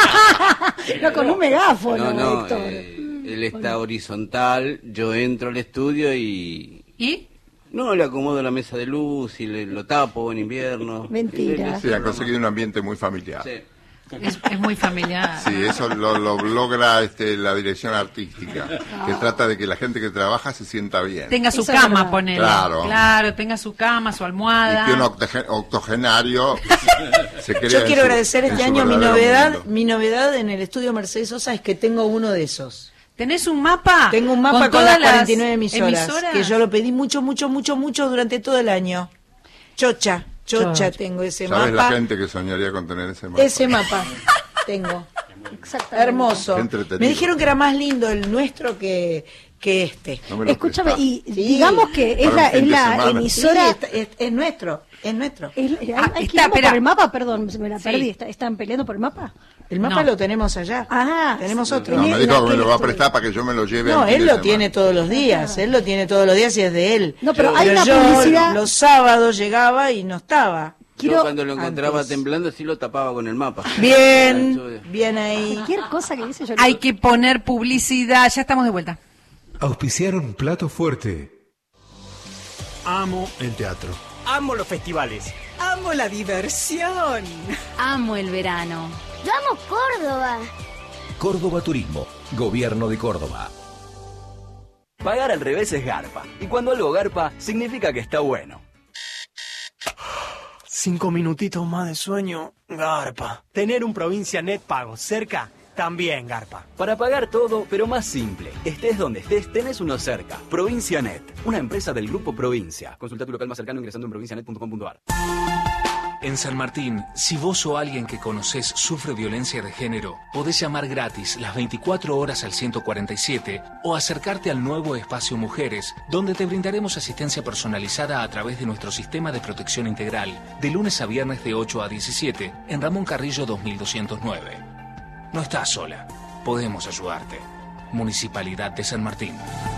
No, con un megáfono, No, Héctor. él está horizontal, yo entro al estudio y... ¿Y? No, le acomodo la mesa de luz y lo tapo en invierno. Mentira. Sí, han conseguido un ambiente muy familiar. Sí. Es muy familiar. Sí, eso lo logra la dirección artística, que trata de que la gente que trabaja se sienta bien. Tenga su Eso es cama, verdad. ponele. Claro. Tenga su cama, su Y almohada. que un octogenario se crea Yo quiero agradecer en este su año verdadero mundo. mi novedad en el estudio Mercedes Sosa es que tengo uno de esos. ¿Tenés un mapa? Tengo un mapa con todas las 49 emisoras, emisoras? que yo lo pedí mucho durante todo el año. Chocha tengo ese ¿Sabes mapa. la gente que soñaría con tener ese mapa? Ese mapa tengo. Exactamente. Hermoso. Qué entretenido. Me dijeron que era más lindo el nuestro que este. No me lo Escúchame, prestás. y digamos que es Para un fin de la semana. emisora... Es nuestro. ¿Hay está, quilombo espera. por el mapa? Perdón, me la Sí. perdí. ¿Están peleando por el mapa? El mapa No. lo tenemos allá. Ah, Tenemos otro. No, me Tenés dijo que me aquel lo va a estudio. prestar para que yo me lo lleve No, al fin él de lo semana. tiene todos los días. Él lo tiene todos los días y es de él. No, pero hay una yo publicidad... los sábados llegaba y no estaba. Yo cuando lo encontraba antes. temblando sí lo tapaba con el mapa. Bien ahí. Cualquier cosa que dice yo... Hay que poner publicidad. Ya estamos de vuelta. Auspiciaron Plato Fuerte. Amo el teatro. Amo los festivales. Amo la diversión. Amo el verano. Yo amo Córdoba. Córdoba Turismo, Gobierno de Córdoba. Pagar al revés es garpa. Y cuando algo garpa, significa que está bueno. 5 minutitos más de sueño, garpa. Tener un Provincia Net pago cerca, también garpa. Para pagar todo, pero más simple. Estés donde estés, tenés uno cerca. Provincia Net, una empresa del Grupo Provincia. Consulta tu local más cercano ingresando en provincianet.com.ar. En San Martín, si vos o alguien que conocés sufre violencia de género, podés llamar gratis las 24 horas al 147 o acercarte al nuevo espacio Mujeres, donde te brindaremos asistencia personalizada a través de nuestro sistema de protección integral, de lunes a viernes de 8 a 17, en Ramón Carrillo 2209. No estás sola, podemos ayudarte. Municipalidad de San Martín.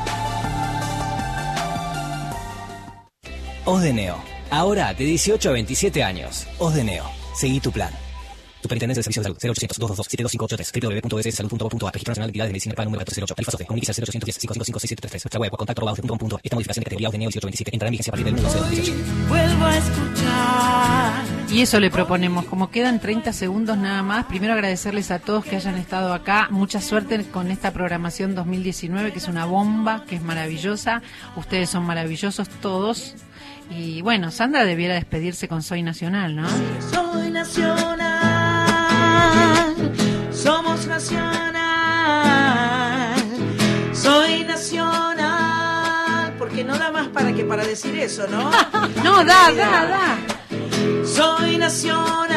Osdeneo. Ahora de 18 a 27 años. Osdeneo. Seguí tu plan. Superintendencia de Servicios de Salud. 0800-222-7258 www.sssalud.gov.ar. Registro Nacional de Entidades de Medicina Local número 1408. Tarifa SOCE. Comuníquese al 0810-555-6733. Nuestra web o contacto @osde.com. Esta modificación de categoría Osdeneo 1827. Entrará en vigencia a partir del 1 de 2018. Vuelvo a escuchar. Y eso le proponemos, como quedan 30 segundos nada más, primero agradecerles a todos que hayan estado acá, mucha suerte con esta programación 2019, que es una bomba, que es maravillosa, ustedes son maravillosos todos, y bueno, Sandra debiera despedirse con Soy Nacional, ¿no? Soy nacional, somos nacional, soy nacional, Porque no da más para decir eso, ¿no? No, da. soy nacional.